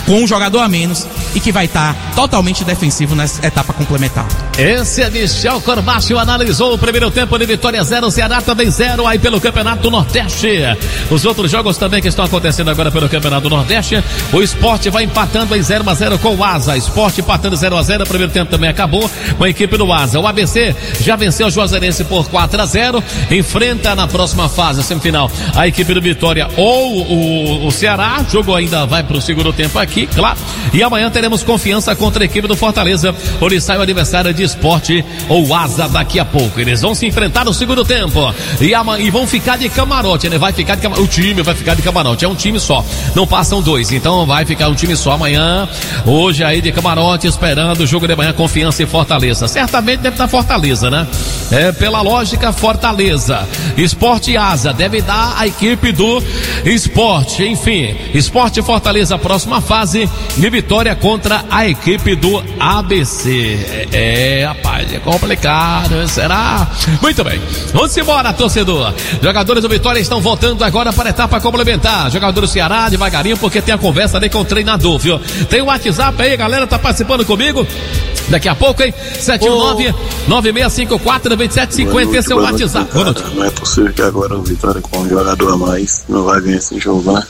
com um jogador a menos e que vai estar totalmente defensivo nessa etapa complementar.
Esse é Michel Corbacho, analisou o primeiro tempo de Vitória zero, Ceará também zero aí pelo Campeonato do Nordeste. Os outros jogos também que estão acontecendo agora pelo Campeonato do Nordeste, o Sport vai empatando em zero a zero com o Asa. Sport empatando zero a zero, o primeiro tempo também acabou com a equipe do Asa. O A B C já venceu o Juazeirense por quatro a zero, enfrenta na próxima fase, semifinal, a equipe do Vitória ou o, o Ceará. O jogo ainda vai para o segundo tempo aqui, claro. E amanhã teremos Confiança contra a equipe do Fortaleza, onde sai o adversário de Sport ou Asa daqui a pouco. Eles vão se enfrentar no segundo tempo e, ama, e vão ficar de camarote, né? Vai ficar de camarote, o time vai ficar de camarote, é um time só, não passam dois, então vai ficar um time só amanhã, hoje aí de camarote, esperando o jogo de amanhã, Confiança e Fortaleza. Certamente deve estar Fortaleza, né? É, pela lógica, Fortaleza. Sport e Asa deve dar a equipe do Sport, enfim, Sport e Fortaleza, próxima fase, e Vitória contra a equipe do A B C. É, é rapaz, é complicado, será? Muito bem, vamos embora, torcedor. Jogadores do Vitória estão voltando agora para a etapa complementar. Jogador do Ceará, devagarinho, porque tem a conversa ali com o treinador, viu? Tem o WhatsApp aí, galera, tá participando comigo. Daqui a pouco, hein? sete um nove, nove seis cinco quatro, dois sete cinco zero, esse é o WhatsApp.
Boa noite. Não é possível que agora o Vitória, com um jogador a mais, não vai ganhar esse jogo, né?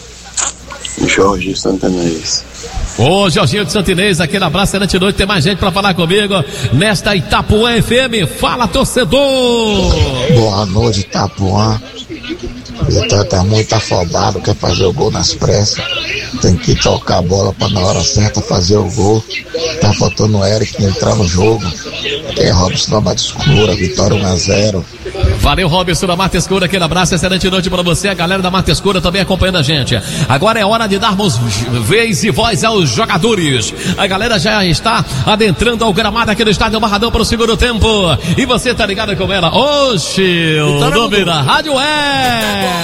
Jorge Santanês.
Ô, Jorginho de Santinês, aquele abraço, excelente noite, tem mais gente pra falar comigo nesta Itapuã F M. Fala, torcedor!
Boa noite, Itapuã. Vitória tá muito afobado, quer fazer o gol nas pressas. Tem que tocar a bola pra na hora certa fazer o gol. Tá faltando o Eric entrar no jogo. Tem Robson da Mata Escura, Vitória um a zero.
Valeu, Robson da Mata Escura, aquele abraço, excelente noite pra você, a galera da Mata Escura também acompanhando a gente. Agora é hora de darmos vez e voz aos jogadores. A galera já está adentrando ao gramado aqui do estádio Barradão para o segundo tempo. E você tá ligado com ela? Oxi, o nome da rádio é...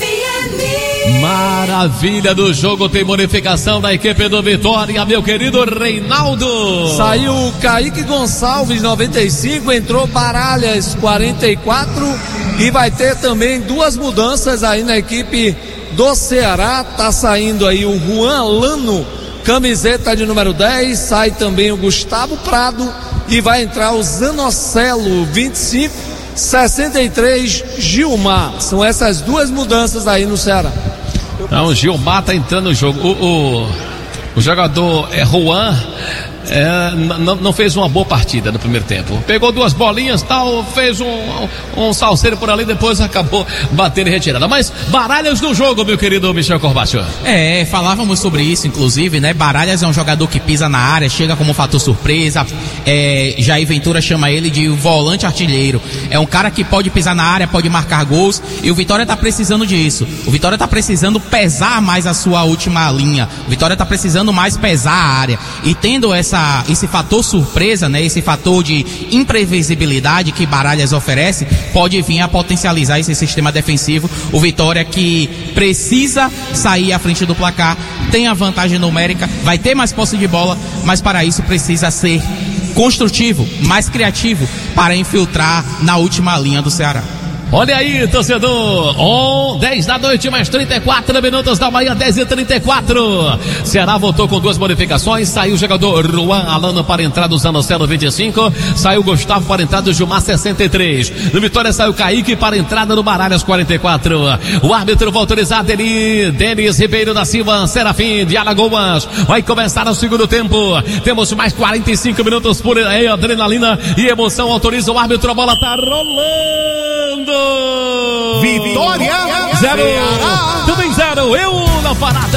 Maravilha do jogo, tem bonificação da equipe do Vitória, meu querido Reinaldo.
Saiu o Kaique Gonçalves, noventa e cinco, entrou Baralhas, quarenta e quatro, e vai ter também duas mudanças aí na equipe do Ceará. Tá saindo aí o Juan Lano, camiseta de número dez, sai também o Gustavo Prado e vai entrar o Zanocelo, vinte e cinco, sessenta e três, Gilmar. São essas duas mudanças aí no Ceará.
Então, o Gilmar tá entrando no jogo. O, o, o jogador é Juan. É, não, não fez uma boa partida no primeiro tempo. Pegou duas bolinhas, tal, fez um, um, um salseiro por ali, depois acabou batendo e retirada. Mas Baralhas no jogo, meu querido Michel Corbacho.
É, falávamos sobre isso, inclusive, né? Baralhas é um jogador que pisa na área, chega como fator surpresa. É, Jair Ventura chama ele de volante artilheiro. É um cara que pode pisar na área, pode marcar gols, e o Vitória tá precisando disso. O Vitória tá precisando pesar mais a sua última linha. O Vitória tá precisando mais pesar a área. E tendo essa Essa, esse fator surpresa, né? Esse fator de imprevisibilidade que Baralhas oferece, pode vir a potencializar esse sistema defensivo. O Vitória, que precisa sair à frente do placar, tem a vantagem numérica, vai ter mais posse de bola, mas para isso precisa ser construtivo, mais criativo, para infiltrar na última linha do Ceará.
Olha aí, torcedor, on, dez da noite, mais trinta e quatro minutos da manhã, dez e trinta e quatro. Ceará voltou com duas modificações, saiu o jogador Juan Alano para entrar do Zanocelo, vinte e cinco, saiu Gustavo para entrar do Gilmar, sessenta e três. No Vitória saiu Kaique para entrada do Baralhas, quarenta e quatro. O árbitro vai autorizar Deni, Denis Ribeiro da Silva, Serafim de Alagoas. Vai começar o segundo tempo. Temos mais quarenta e cinco minutos por aí, adrenalina e emoção. Autoriza o árbitro, a bola tá rolando.
Vitória
zero, também zero, eu na parada.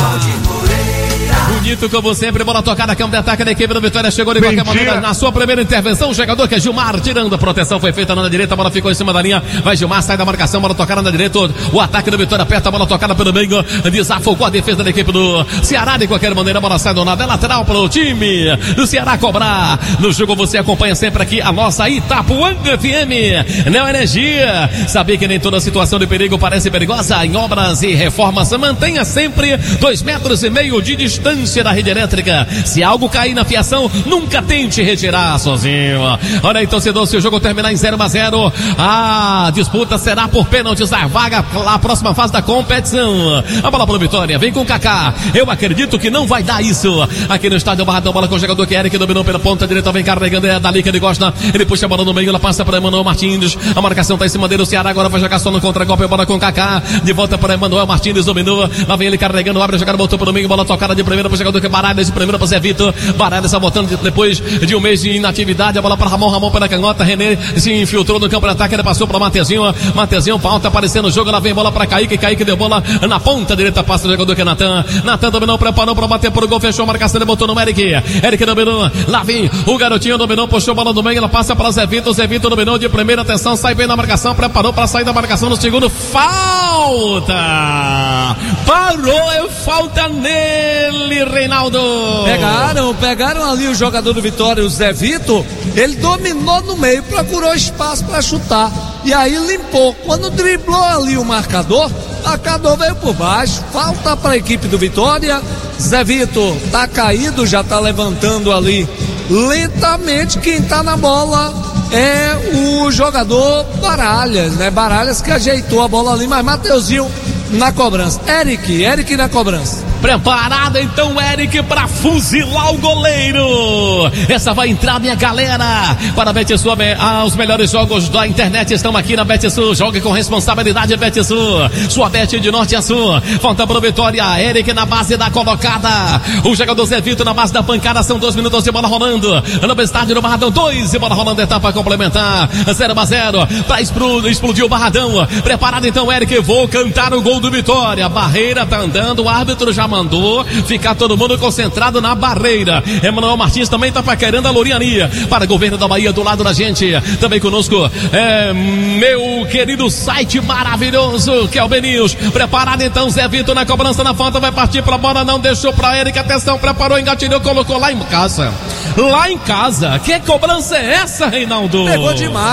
Bonito como sempre, bola tocada, campo de ataque da equipe do Vitória, chegou de qualquer maneira na sua primeira intervenção, o jogador que é Gilmar, tirando a proteção, foi feita na direita, a bola ficou em cima da linha, vai Gilmar, sai da marcação, bola tocada na direita, o ataque do Vitória aperta, a bola tocada pelo meio, desafogou a defesa da equipe do Ceará, de qualquer maneira, a bola sai do nada, é lateral para o time do Ceará cobrar. No jogo você acompanha sempre aqui a nossa Itapuã F M, Neo Energia. Saber que nem toda situação de perigo parece perigosa, em obras e reformas, mantenha sempre dois metros e meio de distância. Energia da rede elétrica. Se algo cair na fiação, nunca tente retirar sozinho. Olha aí, torcedor, se o jogo terminar em zero a zero, a disputa será por pênaltis, a vaga na próxima fase da competição. A bola para o Vitória, vem com o Kaká. Eu acredito que não vai dar isso. Aqui no estádio Barradão, bola com o jogador que é Eric, dominou pela ponta direita, vem carregando, é dali que ele gosta. Ele puxa a bola no meio, ela passa para Emanuel Martins. A marcação tá em cima dele, o Ceará agora vai jogar só no contra-golpe, a bola com o Kaká. De volta para Emanuel Martins, dominou. Lá vem ele carregando, abre a jogada, voltou para o meio, bola tocada de primeira para o jogador que é Baralhas, de primeira para Zé Vitor. Baralhas está voltando depois de um mês de inatividade. A bola para Ramon, Ramon pela canhota. René se infiltrou no campo de ataque, ele passou para Matezinho. Matezinho, falta aparecendo no jogo. Lá vem bola para Kaique. Kaique deu bola na ponta direita, passa o jogador que é Natan. Natan dominou, preparou para bater por gol, fechou a marcação, ele botou no Eric. Eric dominou, lá vem o garotinho, dominou, puxou a bola do meio, ela passa para Zé Vitor. Zé Vitor dominou de primeira, atenção, sai bem na marcação, preparou para sair da marcação no segundo. Falta! Parou, é falta nele, Reinaldo.
Pegaram, pegaram ali o jogador do Vitória, o Zé Vitor. Ele dominou no meio, procurou espaço para chutar e aí limpou. Quando driblou ali o marcador, o marcador veio por baixo. Falta para a equipe do Vitória. Zé Vitor tá caído, já tá levantando ali lentamente. Quem tá na bola é o jogador Baralhas, né? Baralhas que ajeitou a bola ali, mas Mateuzinho na cobrança. Eric, Eric na cobrança.
Preparado então, Eric, para fuzilar o goleiro. Essa vai entrar, minha galera. Para a Betsul, ah, os melhores jogos da internet estão aqui na Betsul. Jogue com responsabilidade, Betsul. Sua bet de norte a sul. Falta para o Vitória. Eric na base da colocada. O jogador Zé Vitor na base da pancada. São dois minutos de bola rolando. No estádio do Barradão, dois e bola rolando. Etapa complementar. zero a zero. Para explodir o Barradão. Preparado então, Eric. Vou cantar o gol do Vitória. Barreira tá andando. O árbitro já mandou ficar todo mundo concentrado na barreira. Emanuel Martins também tá paquerando a Loriania. Para o governo da Bahia, do lado da gente. Também conosco é meu querido site maravilhoso, que é o B News. Preparado então, Zé Vitor na cobrança, na falta, vai partir pra bola, não deixou pra Eric, atenção, preparou, engatilhou, colocou lá em casa. Lá em casa. Que cobrança é essa, Reinaldo?
Pegou demais.